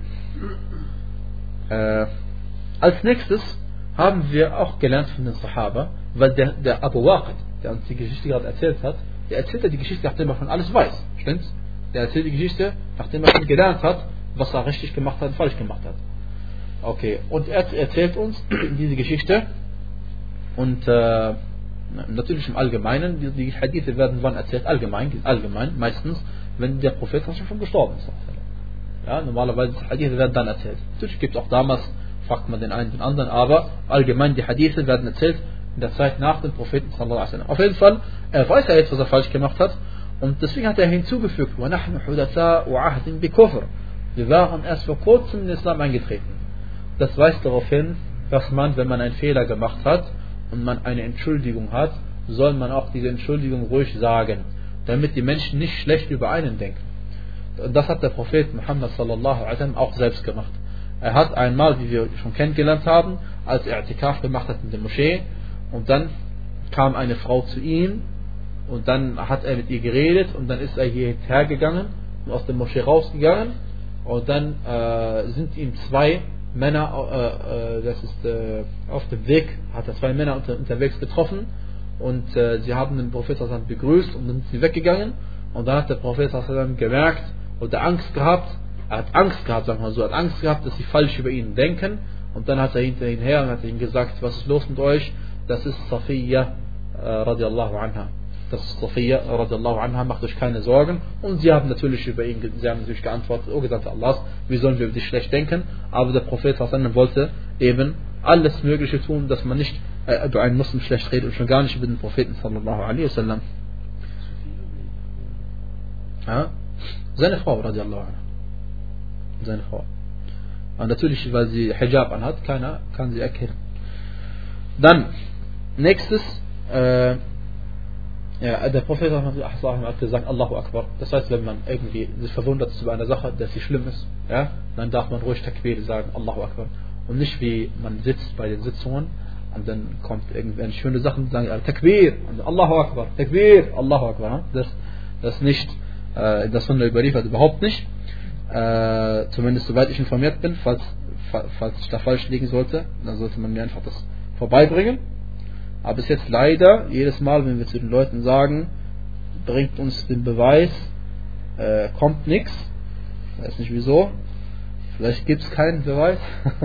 Äh, als nächstes haben wir auch gelernt von den Sahaba, weil der, der Abu Waqid, der uns die Geschichte gerade erzählt hat, der erzählt ja die Geschichte, nachdem er schon alles weiß. Stimmt's? Der erzählt die Geschichte, nachdem er schon gelernt hat, was er richtig gemacht hat und falsch gemacht hat. Okay, und er erzählt uns diese Geschichte und äh, natürlich im Allgemeinen, die, die Hadithe werden wann erzählt? Allgemein, allgemein, meistens, wenn der Prophet schon gestorben ist. Ja, normalerweise die Hadithe werden dann erzählt. Natürlich gibt es auch damals, fragt man den einen den anderen, aber allgemein die Hadithe werden erzählt in der Zeit nach dem Propheten sallallahu alaihi wasallam. Auf jeden Fall, er weiß ja jetzt, was er falsch gemacht hat und deswegen hat er hinzugefügt, وَنَحْنُ حُدَثَاءُ وَعَهْدٍ بِكُفْرٍ. Wir waren erst vor kurzem in den Islam eingetreten. Das weist darauf hin, dass man, wenn man einen Fehler gemacht hat und man eine Entschuldigung hat, soll man auch diese Entschuldigung ruhig sagen, damit die Menschen nicht schlecht über einen denken. Und das hat der Prophet Muhammad sallallahu alaihi wasallam auch selbst gemacht. Er hat einmal, wie wir schon kennengelernt haben, als er I'tikaf gemacht hat in der Moschee, und dann kam eine Frau zu ihm und dann hat er mit ihr geredet und dann ist er hierher gegangen und aus der Moschee rausgegangen und dann äh, sind ihm zwei Männer, äh, äh, das ist äh, auf dem Weg, hat er zwei Männer unter, unterwegs getroffen und äh, sie haben den Prophet sallallahu alaihi wasallam begrüßt und dann sind sie weggegangen und dann hat der Prophet sallallahu alaihi wasallam gemerkt oder Angst gehabt, er hat Angst gehabt, sagen wir mal so, er hat Angst gehabt, dass sie falsch über ihn denken und dann hat er hinter ihnen her und hat ihnen gesagt, was ist los mit euch? Das ist Safiya äh, radiallahu anha. Das ist Safiya radiallahu anha, macht euch keine Sorgen. Und sie haben natürlich über ihn, sie haben natürlich geantwortet, oh Gesandter Allahs, wie sollen wir über dich schlecht denken? Aber der Prophet sallallahu wollte eben alles Mögliche tun, dass man nicht äh, über einen Muslim schlecht redet und schon gar nicht über den Propheten sallallahu alaihi wasallam. Ja? Seine Frau radiallahu anha. Seine Frau. Und natürlich, weil sie Hijab anhat, keiner kann sie erkennen. Dann, nächstes, äh, ja, der Prophet hat gesagt, Allahu Akbar. Das heißt, wenn man irgendwie sich verwundert ist über eine Sache, dass sie schlimm ist, ja, dann darf man ruhig Takbir sagen, Allahu Akbar. Und nicht wie man sitzt bei den Sitzungen und dann kommt irgendwelche schöne Sachen, sagen Takbir, und Allahu Akbar, Takbir, Allahu Akbar. Das, das nicht, äh, das von der überliefert überhaupt nicht. Äh, zumindest soweit ich informiert bin, falls, falls ich da falsch liegen sollte, dann sollte man mir einfach das vorbeibringen. Aber bis jetzt leider, jedes Mal, wenn wir zu den Leuten sagen, bringt uns den Beweis, äh, kommt nichts. Ich weiß nicht wieso. Vielleicht gibt es keinen Beweis.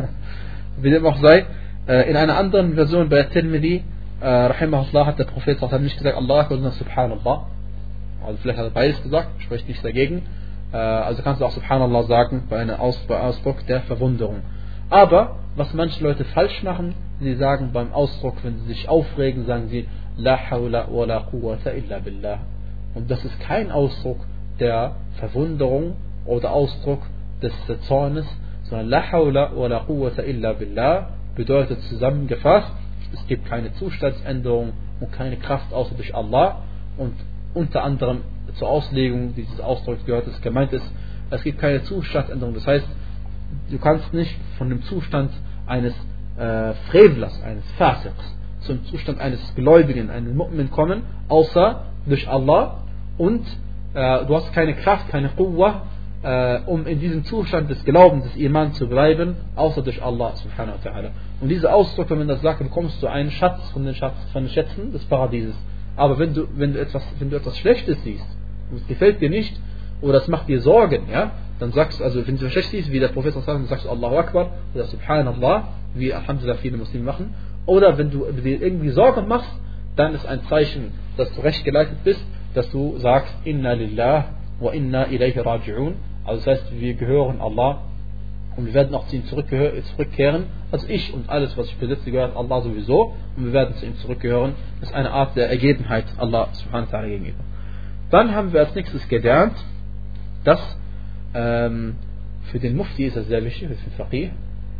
Wie dem auch sei. Äh, in einer anderen Version bei Tirmidhi, äh, Rahimahullah, hat der Prophet nicht gesagt, Allah Akbar, sondern Subhanallah. Also vielleicht hat er beides gesagt, spricht nichts dagegen. Äh, also kannst du auch Subhanallah sagen bei einem Aus- bei Ausdruck der Verwunderung. Aber was manche Leute falsch machen, sie sagen beim Ausdruck, wenn sie sich aufregen, sagen sie La hawla wa la quwwata illa billah. Und das ist kein Ausdruck der Verwunderung oder Ausdruck des Zornes, sondern La hawla wa la quwwata illa billah bedeutet zusammengefasst, es gibt keine Zustandsänderung und keine Kraft außer durch Allah. Und unter anderem zur Auslegung dieses Ausdrucks gehört, dass gemeint ist, es gibt keine Zustandsänderung. Das heißt, du kannst nicht von dem Zustand eines äh, Frevlers, eines Fasiqs, zum Zustand eines Gläubigen, eines Mu'min kommen, außer durch Allah. Und äh, du hast keine Kraft, keine Quwwa, äh, um in diesem Zustand des Glaubens, des Iman zu bleiben, außer durch Allah subhanahu wa ta'ala. Und dieser Ausdruck, wenn man das sagt, bekommst du einen Schatz von den, Schatz, von den Schätzen des Paradieses. Aber wenn du, wenn du etwas, wenn du etwas Schlechtes siehst, und es gefällt dir nicht, oder es macht dir Sorgen, ja, dann sagst du, also wenn du etwas Schlechtes siehst, wie der Prophet sagt, dann sagst du Allahu Akbar oder Subhanallah, wie Alhamdulillah viele Muslime machen. Oder wenn du dir irgendwie Sorgen machst, dann ist ein Zeichen, dass du recht geleitet bist, dass du sagst Inna lillah wa inna ilayhi raji'un. Also das heißt, wir gehören Allah und wir werden auch zu ihm zurückkehren. Also ich und alles, was ich besitze, gehört Allah sowieso und wir werden zu ihm zurückgehören. Das ist eine Art der Ergebenheit Allah subhanahu wa ta'ala gegenüber. Dann haben wir als nächstes gelernt, dass ähm, für den Mufti ist das sehr wichtig, für den Faqih,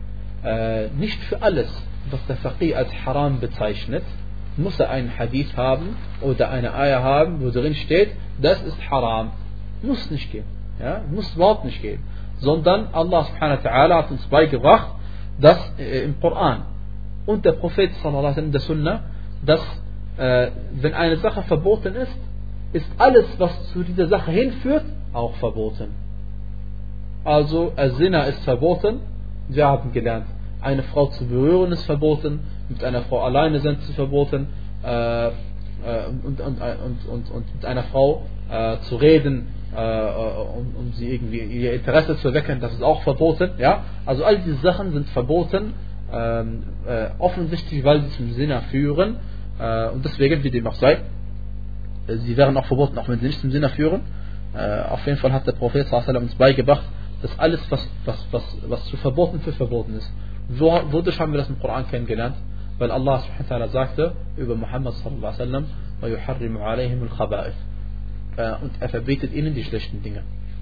äh, nicht für alles, was der Faqih als Haram bezeichnet, muss er einen Hadith haben oder eine Ayah haben, wo drin steht, das ist Haram. Muss nicht gehen. Ja? Muss überhaupt nicht gehen. sondern Allah subhanahu wa ta'ala hat uns beigebracht, dass äh, im Koran und der Prophet sallallahu alaihi wasallam, der Sunna, dass äh, wenn eine Sache verboten ist, ist alles, was zu dieser Sache hinführt, auch verboten. Also, Zina ist verboten. Wir haben gelernt, eine Frau zu berühren ist verboten, mit einer Frau alleine sein ist verboten, äh, äh, und, und, und, und, und mit einer Frau äh, zu reden, äh, um, um sie irgendwie ihr Interesse zu wecken, das ist auch verboten. Ja? Also all diese Sachen sind verboten, ähm, äh, offensichtlich, weil sie zum Zina führen, äh, und deswegen, wie dem auch sei, sie wären auch verboten, auch wenn sie nicht zum Zina führen. Äh, auf jeden Fall hat der Prophet sallallahu alaihi wasallam uns beigebracht, dass alles, was, was, was, was zu verboten für verboten ist. Wo, wodurch haben wir das im Koran kennengelernt? Weil Allah subhanahu wa ta'ala sagte über Muhammad sallallahu alaihi wasallam, وَيُحَرِّمُ عَلَيْهِمُ الْخَبَائِثِ, und er verbietet ihnen die schlechten Dinge.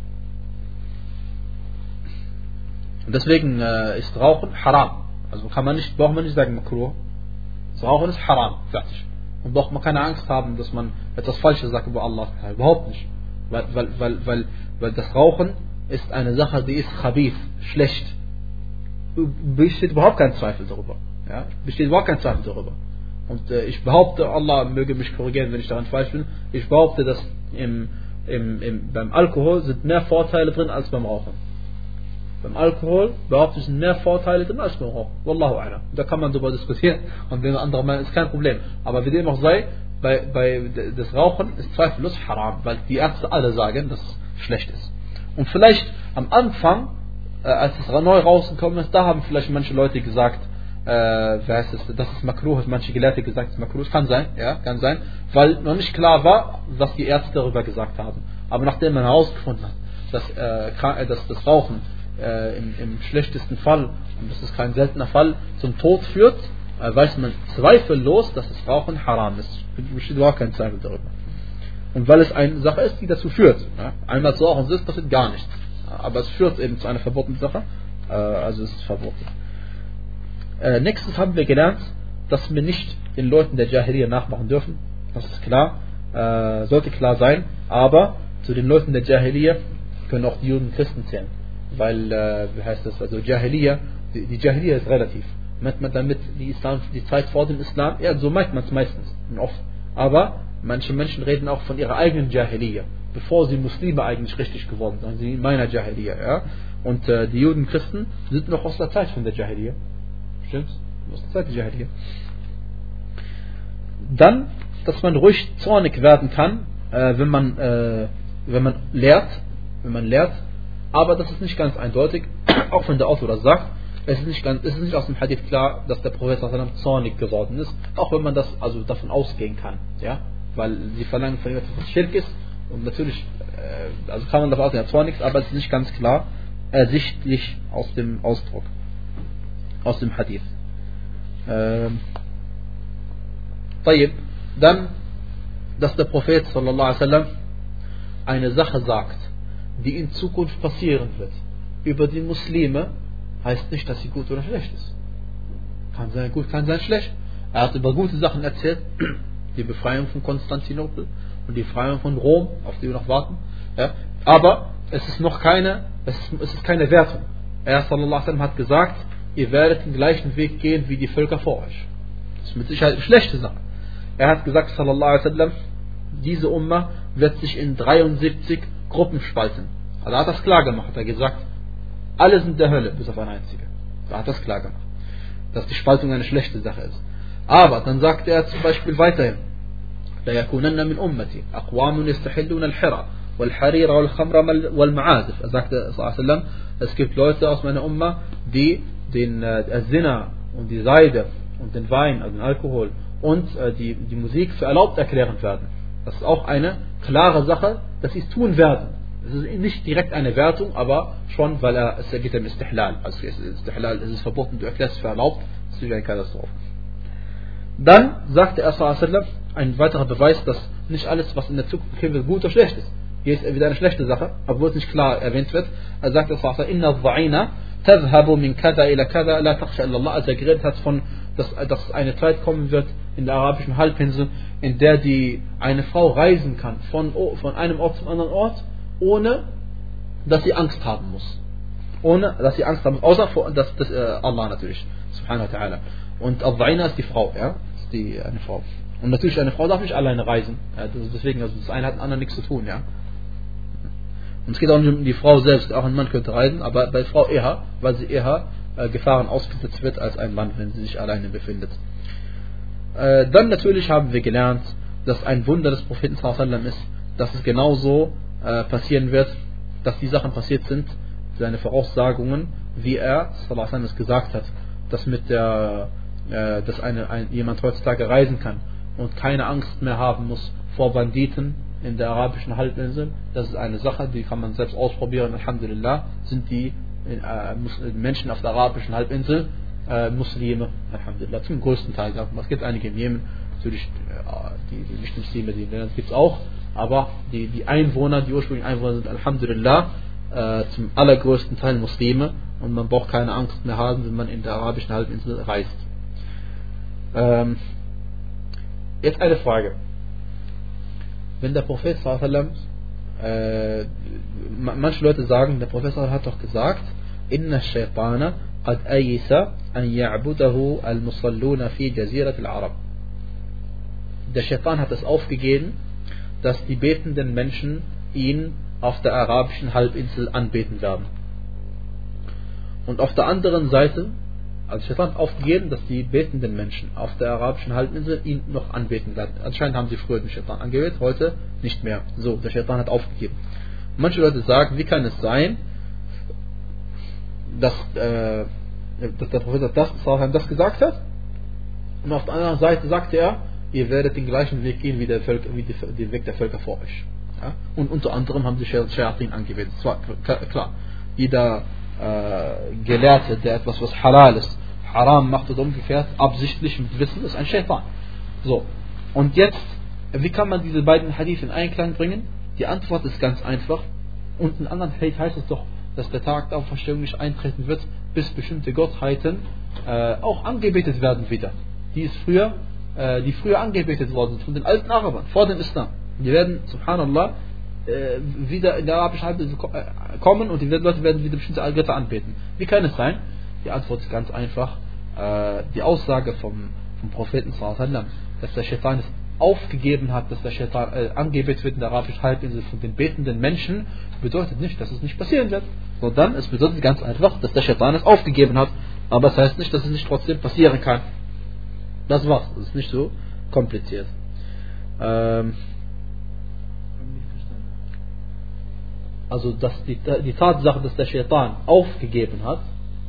Und deswegen äh, ist Rauchen haram. Also kann man nicht, braucht man nicht sagen makruh. Das Rauchen ist haram, fertig. Und braucht man keine Angst haben, dass man etwas Falsches sagt über Allah. Überhaupt nicht. Weil, weil, weil, weil, weil das Rauchen ist eine Sache, die ist khabith, schlecht. Besteht überhaupt kein Zweifel darüber. Ja? Besteht überhaupt kein Zweifel darüber. Und äh, ich behaupte, Allah möge mich korrigieren, wenn ich daran falsch bin, ich behaupte, dass im, im, im, beim Alkohol sind mehr Vorteile drin als beim Rauchen. Beim Alkohol behaupte ich, sind mehr Vorteile drin als beim Rauchen. Wallahu a'lam. Da kann man darüber diskutieren und den anderen Meinung ist kein Problem. Aber wie dem auch sei, bei, bei das Rauchen ist zweifellos haram, weil die Ärzte alle sagen, dass es schlecht ist. Und vielleicht am Anfang, äh, als es neu rausgekommen ist, da haben vielleicht manche Leute gesagt, äh, wer heißt es, das ist makruh, manche Gelehrte gesagt, das ist makruh, kann sein, ja, kann sein, weil noch nicht klar war, was die Ärzte darüber gesagt haben. Aber nachdem man herausgefunden hat, dass, äh, dass das Rauchen äh, im, im schlechtesten Fall, und das ist kein seltener Fall, zum Tod führt, äh, weiß man zweifellos, dass das Rauchen haram ist. Es besteht überhaupt kein Zweifel darüber. Und weil es eine Sache ist, die dazu führt. Ja? Einmal zu rauchen ist, passiert gar nichts. Aber es führt eben zu einer verbotenen Sache. Äh, also es ist verboten. Äh, nächstes haben wir gelernt, dass wir nicht den Leuten der Jahiliya nachmachen dürfen. Das ist klar. Äh, sollte klar sein. Aber zu den Leuten der Jahiliya können auch die Juden und Christen zählen. Weil, äh, wie heißt das? Also Jahiliya, die, die Jahiliya ist relativ. Meint man damit die, Islam, die Zeit vor dem Islam? Ja, so meint man es meistens. Und oft. Aber manche Menschen reden auch von ihrer eigenen Jahiliya, bevor sie Muslime eigentlich richtig geworden sind, sie in meiner Jahiliya. Ja? Und äh, die Juden und Christen sind noch aus der Zeit von der Jahiliya. Stimmt's? Aus der Zeit der Jahiliya. Dann, dass man ruhig zornig werden kann, äh, wenn man äh, wenn man lehrt, wenn man lehrt, aber das ist nicht ganz eindeutig, auch wenn der Autor das sagt. Es ist nicht ganz, es ist nicht aus dem Hadith klar, dass der Prophet sallallahu alaihi wasallam zornig geworden ist, auch wenn man das also davon ausgehen kann, ja, weil sie verlangen von ihm etwas, was Schirk ist, und natürlich, äh, also kann man davon ausgehen, er zornig ist, aber es ist nicht ganz klar ersichtlich aus dem Ausdruck, aus dem Hadith. Ähm, dann, dass der Prophet sallallahu alaihi wasallam eine Sache sagt, die in Zukunft passieren wird, über die Muslime, heißt nicht, dass sie gut oder schlecht ist. Kann sein gut, kann sein schlecht. Er hat über gute Sachen erzählt, die Befreiung von Konstantinopel und die Befreiung von Rom, auf die wir noch warten. Ja. Aber es ist noch keine, es ist, es ist keine Wertung. Er sallallahu alaihi wasallam hat gesagt, ihr werdet den gleichen Weg gehen wie die Völker vor euch. Das ist mit Sicherheit eine schlechte Sache. Er hat gesagt, sallallahu alaihi wasallam, diese Umma wird sich in dreiundsiebzig Gruppen spalten. Also er hat das klar gemacht. Er hat gesagt, alle sind der Hölle, bis auf eine einzige. Er hat das klar gemacht, dass die Spaltung eine schlechte Sache ist. Aber dann sagte er zum Beispiel weiterhin, لا يكونن من أمتي أقوام يستحلون الحرى والحرير والخمر والمعازف. Er sagte, sallallahu alaihi wasallam, es gibt Leute aus meiner Umma, die den äh, Zina und die Seide und den Wein, also den Alkohol und äh, die, die Musik für erlaubt erklären werden. Das ist auch eine klare Sache, dass sie es tun werden. Es ist nicht direkt eine Wertung, aber schon, weil er, es geht um Istihlal. Also Istihlal ist es verboten, du erklärst es für erlaubt, das ist eine Katastrophe. Dann sagte er sallallahu alaihi wasallam, ein weiterer Beweis, dass nicht alles, was in der Zukunft wird, gut oder schlecht ist. Hier ist wieder eine schlechte Sache, obwohl es nicht klar erwähnt wird. Er sagte sallallahu alaihi wasallam, inna dha'ina tadhhabu min kada ila kada la takhsha illa Allah. Als er geredet hat von, dass, dass eine Zeit kommen wird in der arabischen Halbinsel, in der die eine Frau reisen kann von, von einem Ort zum anderen Ort, ohne dass sie Angst haben muss. ohne dass sie Angst haben, außer vor das, das, äh, Allah natürlich, subhanahu wa ta'ala. Und Al-Dhaina ist die Frau, ja, ist die, eine Frau. Und natürlich, eine Frau darf nicht alleine reisen, ja, deswegen, also das eine hat mit dem anderen nichts zu tun, ja. Und es geht auch nicht um die Frau selbst, auch ein Mann könnte reisen, aber bei Frau eher, weil sie eher äh, Gefahren ausgesetzt wird als ein Mann, wenn sie sich alleine befindet. Äh, dann natürlich haben wir gelernt, dass ein Wunder des Propheten sallallahu alaihi wasallam ist, dass es genauso äh, passieren wird, dass die Sachen passiert sind, seine Voraussagungen, wie er sallallahu alaihi wasallam es gesagt hat, dass mit der, äh, dass eine, ein, jemand heutzutage reisen kann und keine Angst mehr haben muss vor Banditen in der arabischen Halbinsel. Das ist eine Sache, die kann man selbst ausprobieren. Alhamdulillah sind die äh, Menschen auf der arabischen Halbinsel äh, Muslime, Alhamdulillah, zum größten Teil. Es gibt einige im Jemen, natürlich äh, die, die Nicht-Muslime, die gibt es auch, aber die, die Einwohner, die ursprünglichen Einwohner sind Alhamdulillah äh, zum allergrößten Teil Muslime und man braucht keine Angst mehr haben, wenn man in der arabischen Halbinsel reist. Ähm, jetzt eine Frage. Wenn der Prophet sallallahu alaihi wasallam, äh, manche Leute sagen, der Prophet sallallahu alaihi wasallam hat doch gesagt, inna shaitana qad ayisa an ya'budahu al-musalluna fi jazirat al-Arab. Der Shaitan hat es aufgegeben, dass die betenden Menschen ihn auf der arabischen Halbinsel anbeten werden. Und auf der anderen Seite, also Shaitan hat aufgegeben, dass die betenden Menschen auf der arabischen Halbinsel ihn noch anbeten werden. Anscheinend haben sie früher den Shaitan angebetet, heute nicht mehr. So, der Shaitan hat aufgegeben. Manche Leute sagen, wie kann es sein, dass, äh, dass der Prophet das, das gesagt hat, und auf der anderen Seite sagte er, ihr werdet den gleichen Weg gehen wie der, Völker, wie die, den Weg der Völker vor euch. Ja? Und unter anderem haben sie Shayatin angebetet. Zwar, klar, jeder äh, Gelehrte, der etwas, was halal ist, haram macht oder umgekehrt, absichtlich mit Wissen, ist ein Shaitan. So, und jetzt, wie kann man diese beiden Hadith in Einklang bringen? Die Antwort ist ganz einfach. Und in anderen Hadith heißt es doch, dass der Tag der Auferstehung nicht eintreten wird, bis bestimmte Gottheiten äh, auch angebetet werden wieder. Die ist früher, äh, die früher angebetet worden sind von den alten Arabern, vor dem Islam. Die werden, subhanallah, äh, wieder in der arabischen Halbinsel äh, kommen und die Leute werden wieder bestimmte Götter anbeten. Wie kann es sein? Die Antwort ist ganz einfach. Äh, die Aussage vom, vom Propheten sallallahu alaihi wasallam, dass der Shaitan es aufgegeben hat, dass der Shaitan äh, angebetet wird in der arabischen Halbinsel von den betenden Menschen, bedeutet nicht, dass es nicht passieren wird, sondern es bedeutet ganz einfach, dass der Shaitan es aufgegeben hat, aber es heißt nicht, dass es nicht trotzdem passieren kann. Das war's, das ist nicht so kompliziert. Ähm also dass die, die Tatsache, dass der Shaitan aufgegeben hat,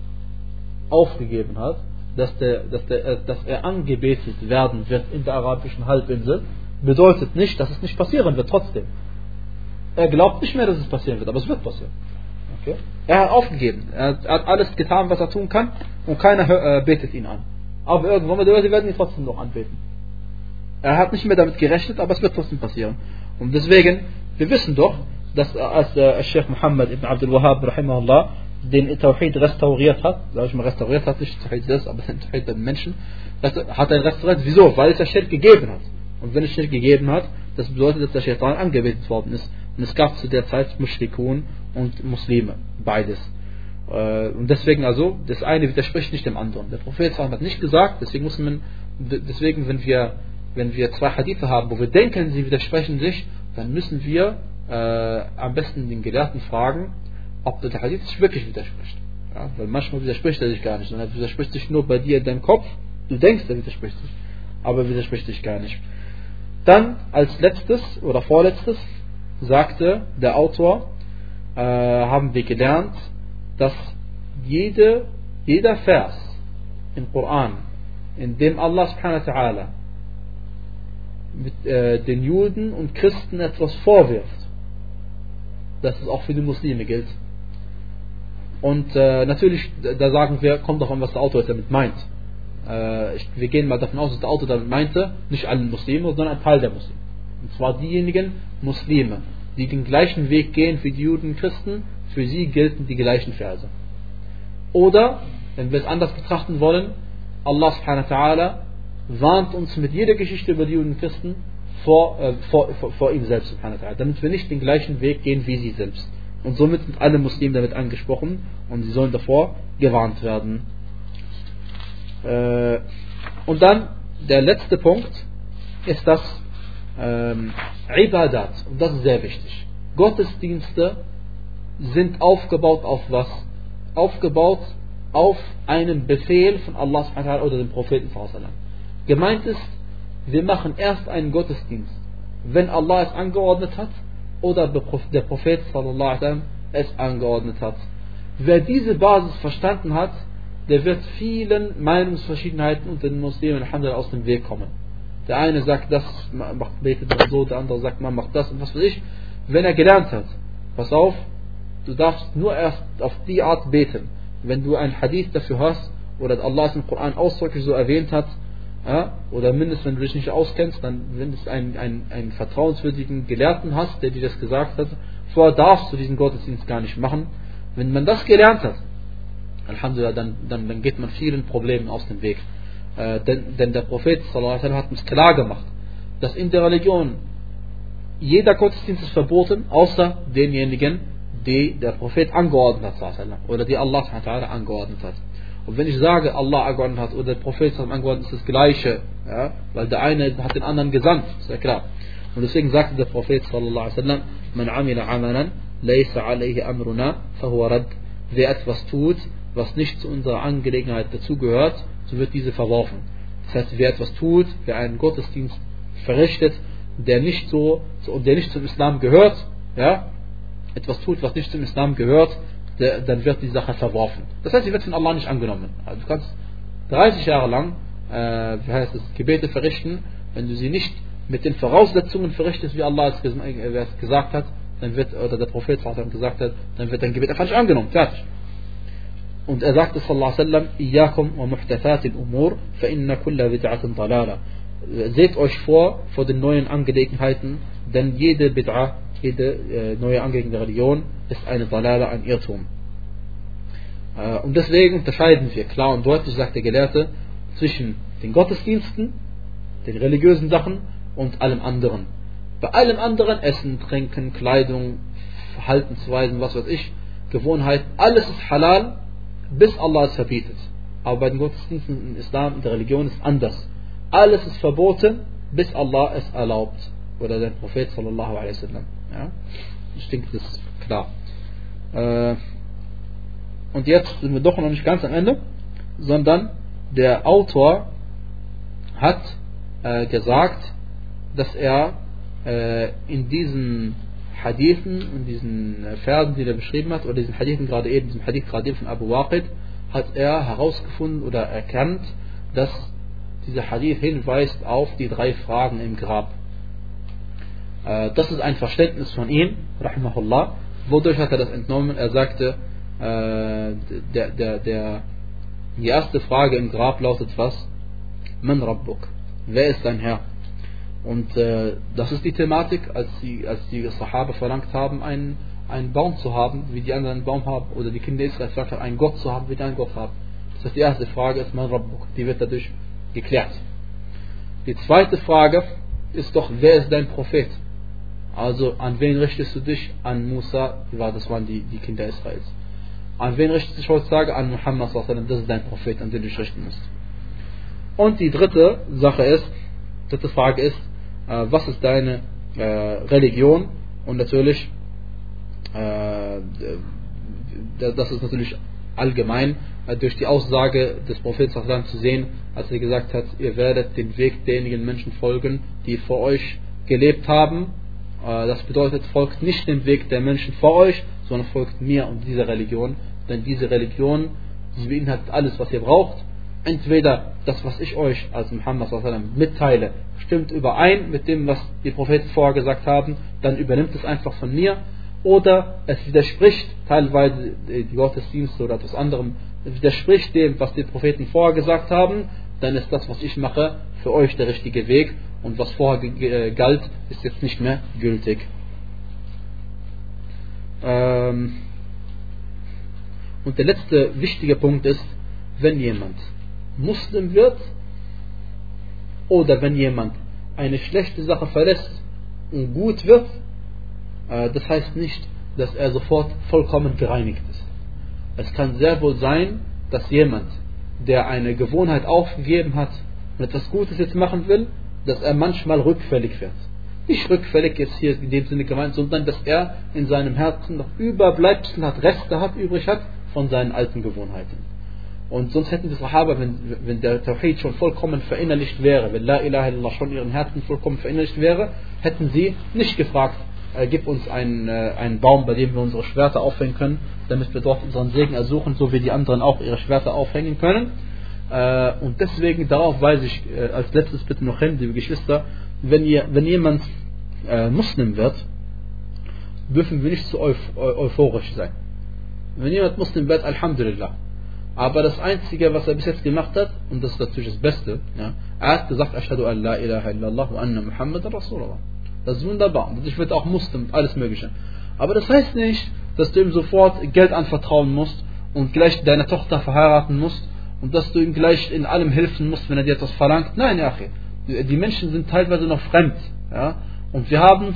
aufgegeben hat, dass, der, dass, der, dass er angebetet werden wird in der arabischen Halbinsel, bedeutet nicht, dass es nicht passieren wird trotzdem. Er glaubt nicht mehr, dass es passieren wird, aber es wird passieren. Okay? Er hat aufgegeben. Er hat alles getan, was er tun kann, und keiner äh, betet ihn an. Aber irgendwann werden wir ihn trotzdem noch anbeten. Er hat nicht mehr damit gerechnet, aber es wird trotzdem passieren. Und deswegen, wir wissen doch, dass als äh, Sheikh Muhammad ibn Abdul Wahhab rahimahullah den Tawhid restauriert hat, sag ich mal restauriert hat, nicht Tawhid selbst, aber den Tawhid der Menschen, das hat er restauriert. Wieso? Weil es der Shirk gegeben hat. Und wenn es Shirk gegeben hat, das bedeutet, dass der Shaitan angebetet worden ist. Und es gab zu der Zeit Mushrikun und Muslime, beides. Und deswegen also, das eine widerspricht nicht dem anderen. Der Prophet hat nicht gesagt, deswegen muss man, deswegen wenn wir, wenn wir zwei Hadithe haben, wo wir denken, sie widersprechen sich, dann müssen wir äh, am besten den Gelehrten fragen, ob der Hadith sich wirklich widerspricht. Ja, weil manchmal widerspricht er sich gar nicht, sondern er widerspricht sich nur bei dir in deinem Kopf. Du denkst, er widerspricht sich, aber er widerspricht sich gar nicht. Dann als letztes oder vorletztes sagte der Autor, äh, haben wir gelernt, dass jede, jeder Vers im Koran, in dem Allah subhanahu wa ta'ala mit äh, den Juden und Christen etwas vorwirft, dass es auch für die Muslime gilt. Und äh, natürlich, da sagen wir, kommt doch an, was der Autor damit meint. Äh, ich, wir gehen mal davon aus, dass der Autor damit meinte, nicht alle Muslime, sondern ein Teil der Muslime. Und zwar diejenigen Muslime, die den gleichen Weg gehen wie die Juden und Christen, für sie gelten die gleichen Verse. Oder, wenn wir es anders betrachten wollen, Allah subhanahu wa ta'ala warnt uns mit jeder Geschichte über die Juden und Christen vor, äh, vor, vor, vor ihm selbst subhanahu wa ta'ala, damit wir nicht den gleichen Weg gehen wie sie selbst. Und somit sind alle Muslime damit angesprochen und sie sollen davor gewarnt werden. Äh, und dann der letzte Punkt ist das ähm, Ibadat. Und das ist sehr wichtig. Gottesdienste sind aufgebaut auf was? Aufgebaut auf einen Befehl von Allah subhanahu wa ta'ala oder dem Propheten sallallahu alaihi wasallam. Gemeint ist, wir machen erst einen Gottesdienst, wenn Allah es angeordnet hat oder der Prophet sallallahu alaihi wasallam es angeordnet hat. Wer diese Basis verstanden hat, der wird vielen Meinungsverschiedenheiten unter den Muslimen alhamdulillah aus dem Weg kommen. Der eine sagt das, macht betet das so, der andere sagt man macht das und was weiß ich. Wenn er gelernt hat, pass auf, du darfst nur erst auf die Art beten, wenn du ein Hadith dafür hast oder Allah es im Koran ausdrücklich so erwähnt hat, ja, oder mindestens wenn du dich nicht auskennst, dann wenn du einen, einen, einen vertrauenswürdigen Gelehrten hast, der dir das gesagt hat, vorher darfst du diesen Gottesdienst gar nicht machen. Wenn man das gelernt hat, alhamdulillah, dann, dann, dann geht man vielen Problemen aus dem Weg. Äh, denn, denn der Prophet sallallahu alaihi wasallam hat uns klar gemacht, dass in der Religion jeder Gottesdienst ist verboten, außer denjenigen, die der Prophet angeordnet hat, sallallahu alaihi wasallam, oder die Allah subhanahu wa ta'ala angeordnet hat. Und wenn ich sage, Allah angeordnet hat oder der Prophet sallallahu alaihi wasallam angeordnet, ist das Gleiche, ja? Weil der eine hat den anderen gesandt, ist ja klar. Und deswegen sagte der Prophet sallallahu alaihi wasallam, man amila amalan laysa alayhi amruna fahuwa rad. Wer etwas tut, was nicht zu unserer Angelegenheit dazugehört, so wird diese verworfen. Das heißt, wer etwas tut, wer einen Gottesdienst verrichtet, der nicht so, der nicht zum Islam gehört, ja, etwas tut, was nicht zum Islam gehört, der, dann wird die Sache verworfen. Das heißt, sie wird von Allah nicht angenommen. Also du kannst dreißig Jahre lang, äh, wie heißt es, Gebete verrichten, wenn du sie nicht mit den Voraussetzungen verrichtest, wie Allah es gesagt hat, dann wird, oder der Prophet gesagt hat, dann wird dein Gebet einfach nicht angenommen. Fertig. Und er sagte sallallahu alaihi wasallam, Iyakum wa muhdathatil umur, fa inna kulla bid'atin dalala. Seht euch vor, vor den neuen Angelegenheiten, denn jede Bid'a, jede äh, neue Angelegenheit der Religion ist eine Dalala, ein Irrtum. Äh, und deswegen unterscheiden wir klar und deutlich, sagt der Gelehrte, zwischen den Gottesdiensten, den religiösen Sachen und allem anderen. Bei allem anderen, Essen, Trinken, Kleidung, Verhaltensweisen, was weiß ich, Gewohnheiten, alles ist halal, bis Allah es verbietet. Aber bei den Gottesdiensten im Islam, in der Religion ist anders. Alles ist verboten, bis Allah es erlaubt. Oder der Prophet sallallahu alaihi wasallam. Ja? Ich denke, das ist klar. Äh, und jetzt sind wir doch noch nicht ganz am Ende, sondern der Autor hat äh, gesagt, dass er äh, in diesen Hadithen, in diesen Versen, die er beschrieben hat, oder diesen Hadithen gerade eben, diesem Hadith gerade eben von Abu Waqid, hat er herausgefunden oder erkannt, dass dieser Hadith hinweist auf die drei Fragen im Grab. Äh, das ist ein Verständnis von ihm, rahimahullah. Wodurch hat er das entnommen? Er sagte, äh, der, der, der, die erste Frage im Grab lautet was? Man Rabbuk? Wer ist dein Herr? Und äh, das ist die Thematik, als die, als die Sahaba verlangt haben, einen, einen Baum zu haben, wie die anderen einen Baum haben, oder die Kinder Israels verlangt haben, einen Gott zu haben, wie die einen Gott haben. Das heißt, die erste Frage ist Man Rabbuk, die wird dadurch geklärt. Die zweite Frage ist doch, wer ist dein Prophet? Also, an wen richtest du dich? An Musa, das waren die, die Kinder Israels. An wen richtest du dich heutzutage? An Muhammad sallallahu alaihi wasallam, das ist dein Prophet, an den du dich richten musst. Und die dritte Sache ist, dritte Frage ist, äh, was ist deine äh, Religion? Und natürlich, äh, das ist natürlich allgemein äh, durch die Aussage des Propheten sallallahu alaihi wasallam zu sehen, als er gesagt hat, ihr werdet den Weg derjenigen Menschen folgen, die vor euch gelebt haben. Äh, das bedeutet, folgt nicht dem Weg der Menschen vor euch, sondern folgt mir und dieser Religion. Denn diese Religion, sie beinhaltet alles, was ihr braucht. Entweder das, was ich euch als Muhammad sallallahu alaihi wasallam mitteile, stimmt überein mit dem, was die Propheten vorher gesagt haben, dann übernimmt es einfach von mir. Oder es widerspricht teilweise die Gottesdienste oder etwas anderem, es widerspricht dem, was die Propheten vorher gesagt haben, dann ist das, was ich mache, für euch der richtige Weg. Und was vorher galt, ist jetzt nicht mehr gültig. Ähm und der letzte wichtige Punkt ist, wenn jemand Muslim wird oder wenn jemand eine schlechte Sache verlässt und gut wird, äh, das heißt nicht, dass er sofort vollkommen gereinigt ist. Es kann sehr wohl sein, dass jemand, der eine Gewohnheit aufgegeben hat und etwas Gutes jetzt machen will, dass er manchmal rückfällig wird. Nicht rückfällig jetzt hier in dem Sinne gemeint, sondern dass er in seinem Herzen noch Überbleibsel hat, Reste hat, übrig hat von seinen alten Gewohnheiten. Und sonst hätten die Sahaba, wenn, wenn der Tawhid schon vollkommen verinnerlicht wäre, wenn La ilaha illallah schon in ihren Herzen vollkommen verinnerlicht wäre, hätten sie nicht gefragt, äh, gib uns einen, äh, einen Baum, bei dem wir unsere Schwerter aufhängen können, damit wir dort unseren Segen ersuchen, so wie die anderen auch ihre Schwerter aufhängen können. Äh, und deswegen, darauf weise ich äh, als letztes bitte noch hin, liebe Geschwister, wenn, ihr, wenn jemand äh, Muslim wird, dürfen wir nicht zu euph- euphorisch sein. Wenn jemand Muslim wird, Alhamdulillah. Aber das Einzige, was er bis jetzt gemacht hat, und das ist natürlich das Beste, ja, er hat gesagt, Ashhadu an la ilaha illallah wa anna Muhammadan Rasulullah. Das ist wunderbar. Und ich werde auch Muslim und alles Mögliche. Aber das heißt nicht, dass du ihm sofort Geld anvertrauen musst und gleich deine Tochter verheiraten musst und dass du ihm gleich in allem helfen musst, wenn er dir etwas verlangt. Nein, ja, die Menschen sind teilweise noch fremd. Ja? Und wir haben,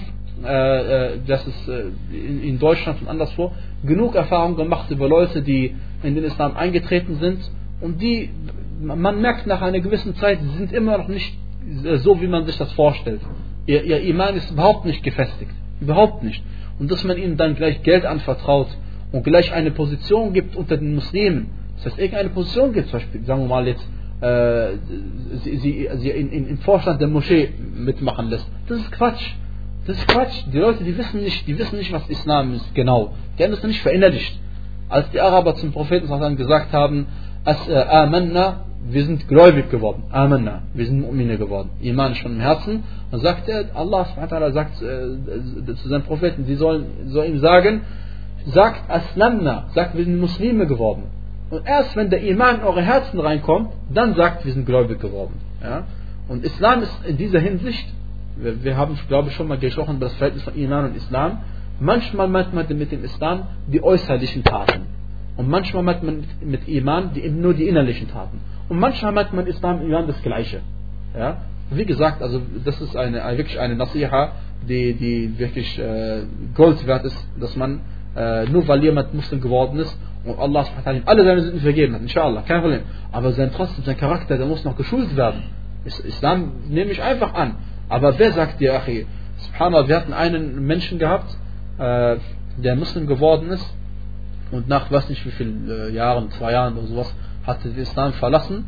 äh, das ist äh, in, in Deutschland und anderswo, genug Erfahrung gemacht über Leute, die in den Islam eingetreten sind und die, man merkt nach einer gewissen Zeit, sie sind immer noch nicht so, wie man sich das vorstellt. Ihr, ihr Iman ist überhaupt nicht gefestigt. Überhaupt nicht. Und dass man ihnen dann gleich Geld anvertraut und gleich eine Position gibt unter den Muslimen. Das heißt, irgendeine Position gibt, zum Beispiel, sagen wir mal jetzt, äh, sie, sie, sie in, in, im Vorstand der Moschee mitmachen lässt. Das ist Quatsch. Das ist Quatsch. Die Leute, die wissen nicht, die wissen nicht, was Islam ist, genau. Die haben das nicht verinnerlicht. Als die Araber zum Propheten gesagt haben, As, äh, Amanna, wir sind gläubig geworden. Amanna, wir sind Mu'mine geworden. Iman ist schon im Herzen. Und sagt er, Allah subhanahu wa ta'ala sagt äh, zu seinen Propheten, sie sollen soll ihm sagen, sagt Aslamna, sagt, wir sind Muslime geworden. Und erst wenn der Iman in eure Herzen reinkommt, dann sagt, wir sind gläubig geworden. Ja? Und Islam ist in dieser Hinsicht, wir, wir haben, glaube ich, schon mal gesprochen über das Verhältnis von Iman und Islam. Manchmal meint man mit dem Islam die äußerlichen Taten. Und manchmal meint man mit Iman die, nur die innerlichen Taten. Und manchmal meint man Islam und Iman das Gleiche. Ja? Wie gesagt, also das ist eine, wirklich eine Nasiha, die, die wirklich äh, Gold wert ist, dass man äh, nur weil jemand Muslim geworden ist und Allah subhanahu alle seine Sünden vergeben hat, inshallah, kein Problem. Aber sein trotzdem, sein Charakter, der muss noch geschult werden. Islam nehme ich einfach an. Aber wer sagt dir, Achi, subhanallah, wir hatten einen Menschen gehabt, äh, der Muslim geworden ist und nach weiß nicht wie vielen äh, Jahren, zwei Jahren oder sowas, hatte den Islam verlassen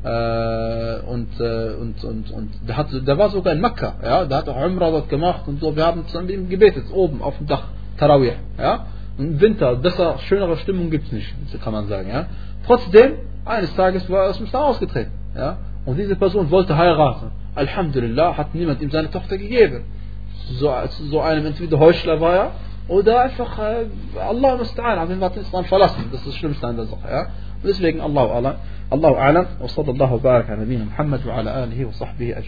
äh, und, äh, und, und, und der, hat, der war sogar in Mekka, ja, der hat auch Umrah dort gemacht und so, wir haben zusammen mit ihm gebetet, oben auf dem Dach, Tarawih, ja, und im Winter, besser, schönere Stimmung gibt es nicht, so kann man sagen, ja. Trotzdem, eines Tages war er aus dem Islam ausgetreten, ja, und diese Person wollte heiraten. Alhamdulillah, hat niemand ihm seine Tochter gegeben. So, so einem entweder Heuchler war er, oder einfach, äh, Allah musta'an, hat ihn den Islam verlassen. Das ist das Schlimmste an der Sache, ja. Und deswegen, Allahu A'lam, Allahu A'lam, wa sallallahu baraka ala nabiyina Muhammad wa ala alihi wa sahbihi ajma'in.